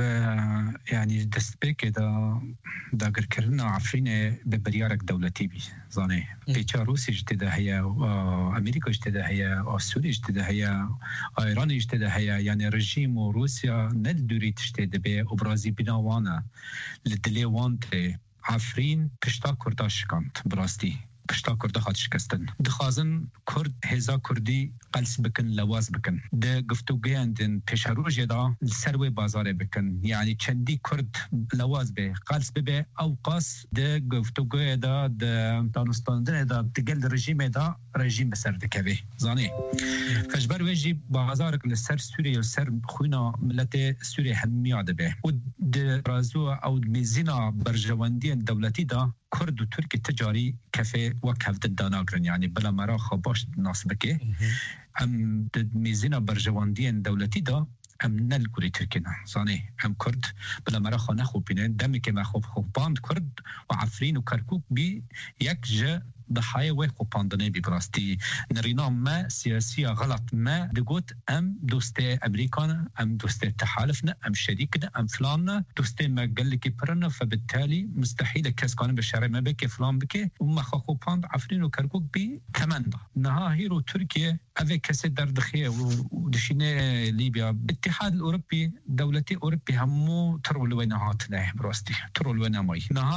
يعني دستبیک دا داگر کرنا عفرین ببریارک دولتی بی زانه پیچا روسی جتده هیا امریکا جتده هیا سوری جتده هیا ایران جتده هیا يعني رژیم و روسیا ندوری تشتده بی ابرازی بناوانه لدلی وانته عفرین پشتا کرده شکند براستی پشتا کرده خواهد شکستن دخوازن کرد هزا کردی قلس بکن لواز بکن ده گفتوگه اندن پیشاروژه دا سروی بازاره بکن یعنی چندی کرد لواز به قلس ببه او قاس ده گفتوگه دا ده دانستاندن دا دگل رژیم دا رژیم بسر دکوه زانه فجبر ویجی بازارک لسر سوریه لسر خوینا ملت سوریه همیاده به و ده رازو او میزینا برجواندی دولتی دا کرد و ترک تجاری کفه و کفت داناگرن یعنی بلا مرا خواباش ناسبکه ام میزینا برجواندی دولتی دا ام نل کوری ترکینا زانه ام کرد بلا مرا خانه خوب بینن دمی که ما خوب خوب باند کرد و عفرین و کرکوک بی یک جه ضحايا ويخو باندني ببراستي نرينا ما سياسية غلط ما دقوت أم دوستي أمريكانا أم دوستي تحالفنا أم شريكنا أم فلاننا دوستي ما قال لك برنا فبالتالي مستحيل كاس قانون بالشارع ما بكي فلان بكي وما خاخو باند عفرين وكركوك بي كمان نها هيرو تركيا أفي كاسي دردخية ودشينا ليبيا الاتحاد الأوروبي دولتي أوروبي همو ترو لوين هاتنا براستي ترو لوين ماي نها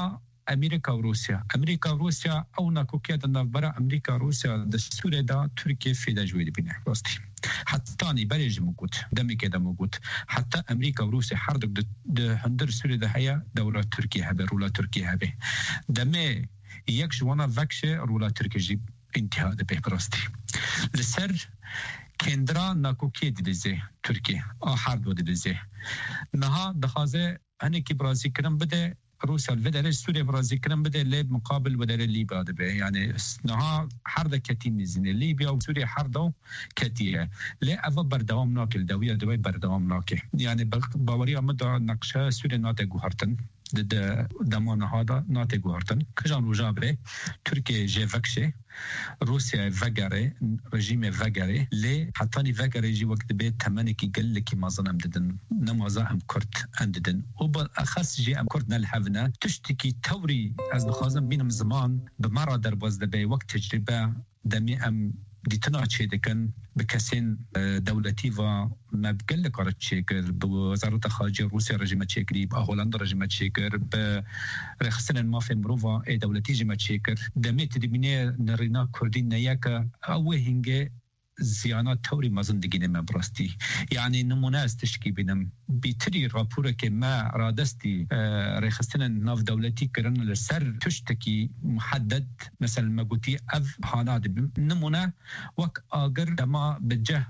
امریکا و روسیا امریکا و روسیا او ناکوکیا د نوبره امریکا و روسیا د سوریه دا ترکیه فیدا جوړ بینه راستی حتی نی برج موجود دمی که موجود حتی امریکا و روسیا هر دو د هندر سوریه ده هيا دوله ترکیه هبه رولا ترکیه هبه دمه یک جوانا وکش رولا ترکیه انتها ده به راستی لسر کندرا ناکوکی دیزه ترکیه آخر دو دیزه نها دخازه هنی کی برازی کرم بده روسیا الفدرالية سوريا برازيل كلام بدأ ليب مقابل بدل ليبيا ده يعني نها حرده كتير نزين ليبيا وسوريا حرده كتير لا أفا بردوام ناكل دوية دوية بردوام ناكل يعني باوريا مدة نقشة سوريا ناتج وهرتن ضد دمان هذا ناتج وهرتن كجان وجابه تركيا جافكشه روسيا فجرة رجيم فجرة ليه حتى فجرة يجي وقت بيت تمانية كي قال لك ما ظنم ددن نمازا أم كرت عنددن وبالأخص جي أم كرت نلحفنا تشتكي توري از نخازم بينم زمان بمرة درباز دبي وقت تجربة دمي أم دیتنا چه دکن به کسین دولتی و مبگل کارت چیکر به وزارت خارجه روسیه رژیم چیکری به هلند رژیم چیکر به رخصتن مافی مروفا ای دولتی رژیم چیکر دمیت دیمینه نرینا کردی نیاک اوه هنگه زیانات توری ما زندگی نمی براستی یعنی نمونه از تشکی بینم بیتری راپوره که ما رادستی رخصتن ناف دولتی کرن لسر تشتکی محدد مثل ما قلتی اف هاناد نمونه وک آگر دما بجه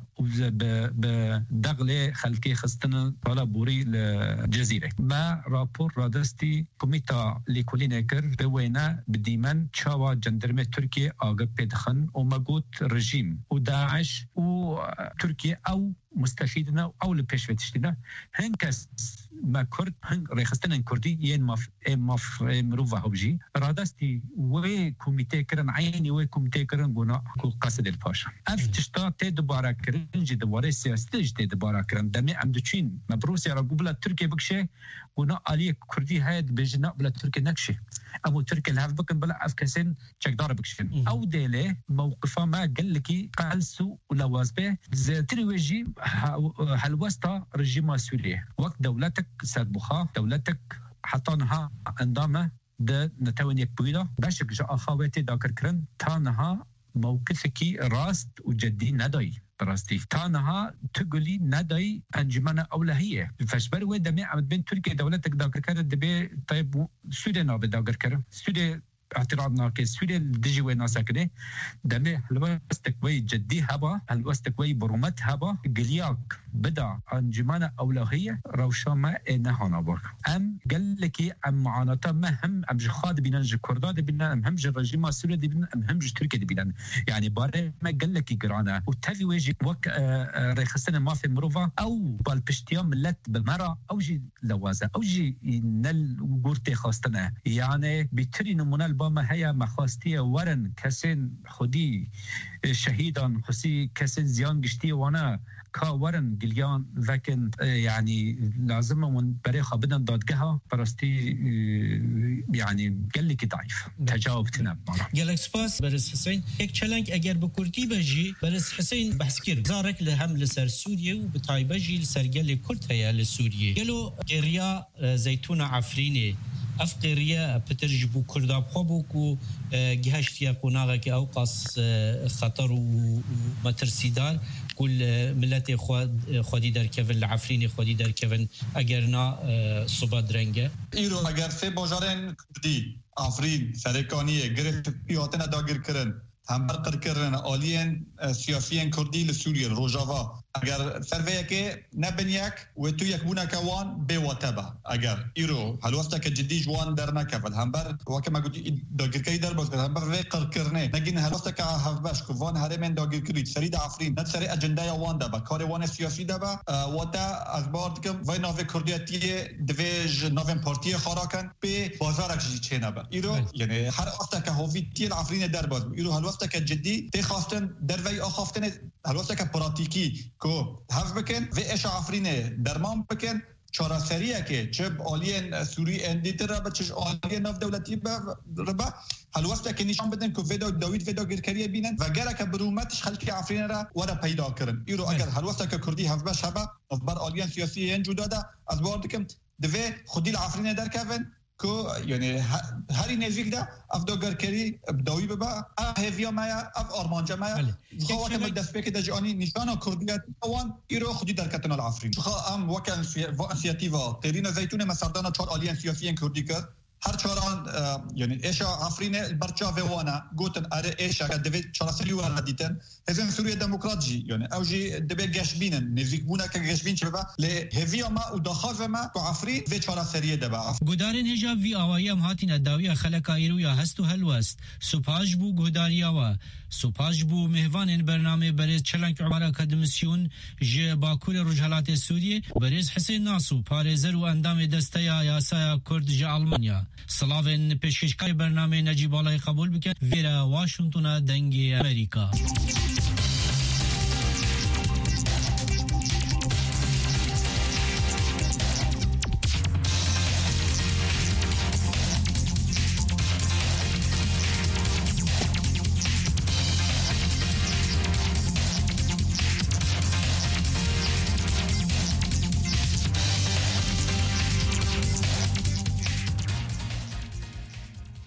بدغل خلقی خستن طالا بوری لجزیره ما راپور رادستی کمیتا لیکولینه کر بوینا بدیمن چاوا جندرمه ترکیه آگر پیدخن و ما قلت رژیم و داعش و ترکیه او مستفيدنا او لبيشفتشتنا هنكس ما كرد هن ريخستن كردي ين ماف ماف مروفا هوجي رادستي وي كوميتي كرن عيني وي كوميتي كرن غنا قصد الباشا افتشتا تدبارا كرن جي دواره سياسي جي تدبارا كرن دمي عمدچين مبروسيا رغبلا تركيا بكشه غنا علي كردي هاد بجنا بلا تركيا نكشه ابو تركيا الهاف بكن بلا افكسن تشدار بكشن او ديله موقفه ما قال لك قالسو ولوازبه زتري وجي هالوسطى رجيم سوريا وقت دولتك سربخا دولتك حطانها اندامه ده نتوانيك بويدا باشك جاء خاواتي داكر كرن تانها موقفك راست وجدي نداي براستي تانها تقولي نداي انجمنا اولهيه فشبر وين دمي عمد بين تركيا دولتك داكر كرن دبي طيب سوريا نابي داكر كرن سوريا اعتراضنا كسوريا دجي وين ساكنه دمي الوستك وي جدي هبا الوستك وي برومت هبا قلياك بدا انجمانه اولويه روشما انها نبر ام قال لك ام معاناته مهم ام جخاد بينن كرداد بينن ام هم رجيم سوريا دي بينن ام هم تركيا دي بينن يعني باره ما قال لك قرانا وتالي ويجي وك ريخستن ما في مروفا او بالبشتيام ملت بالمره او جي لوازه او جي نل وغورتي خاستنا يعني بتري نمونه ما هي مخاستيه ورن كسن خودي شهيدا خصي كسن زيان گشتي وانا کا ورن گلیان وکن يعني لازم من برای خابدن دادگاه براستی يعني قال لك ضعيف تجاوبتنا قالك سپاس برس حسين یک چلنگ اگر به کردی بجی برس حسين بحث کرد زارك لهم لسر سوريا و بتايبه جي لسر قال كرد هيا لسوريا قالوا قريا زيتون عفريني افقريه بترجبو كردا بخوبو جهشتيا قناغه كي اوقاس خطر ومترسيدار كل ملت خود خودي در كيفن العفرين خودي در كيفن اگرنا صباد رنگه ايرو اگر في بوجارن كردي عفرين فريقانيه گرفت بياتنا داگر کرن هم برقر کرن آلین سیاسیین کردی لسوریه روجاوا اگر سرویه که نبنیک و تو یک بونه کوان به واتبه اگر ایرو هلوسته که جدی جوان در نکفل هم بر واکه ما گویی داگرکایی در باز هم بر وی قر کرنه نگین هلوسته که هفبش که وان هرمن داگرکرید سرید عفرین ند سری اجنده وان ده با کار وان سیاسی ده با واتا از بار دکم وی ناوی کردیتی دویج ناوی پارتی خاراکن به بازارک جی چه نبا ایرو یعنی هر وقت که هویتی العفرین در باز ایرو هلوسته که جدی تخواستن در وی آخافتن هلوسته که پراتیکی کو حفظ بکن و اش عفرینه درمان بکن چهار سریه که چه آلین سوری اندیتر را چه آلین ناف دولتی ربا هلوسته که نشان بدن که ویدا داوید ویدا گرکریه بینن و گره که برومتش خلقی عفرینه را ورا پیدا کرن ایرو اگر هلوسته که کردی حفظ بش هبا بر آلین سیاسی این جدا ده از بار دکم دوی خودی العفرینه در کفن کو یعنی هری نزدیک ده افداگرکری بدوی ببا هفیا مایا اف آرمانجا مایا خواهد من دست بکی دجانی نشان کردیت وان ایرو خودی در کتن العفرین خواهم ام وکن انسیاتیوا ترین زیتون مسردان چهار آلیان سیاسیین کردی کرد هر چهاران یعنی ایشا عفرین برچا ووانا گوتن اره ایشا که دوید چراسلی ورا دیتن هزین سوریه دموکرات جی یعنی او جی دبی گشبینن نزیک بونا که گشبین چه ببا لی هویا ما و دخاف ما تو عفری و چراسلیه دبا گودارن هجاب وی آوایم هاتین اداوی خلقا ایرو یا هستو هلوست سپاش بو گوداریا و سپاش بو مهوان برنامه برز چلنگ عمر اکادمیسیون ج باکور رجحلات سوریه برز حسین ناسو پارزر و اندام دسته یاسای کرد ج آلمانیا سلاوین پیشکشکاری برنامه نجیب آلای قبول بکن ویرا واشنطن دنگ امریکا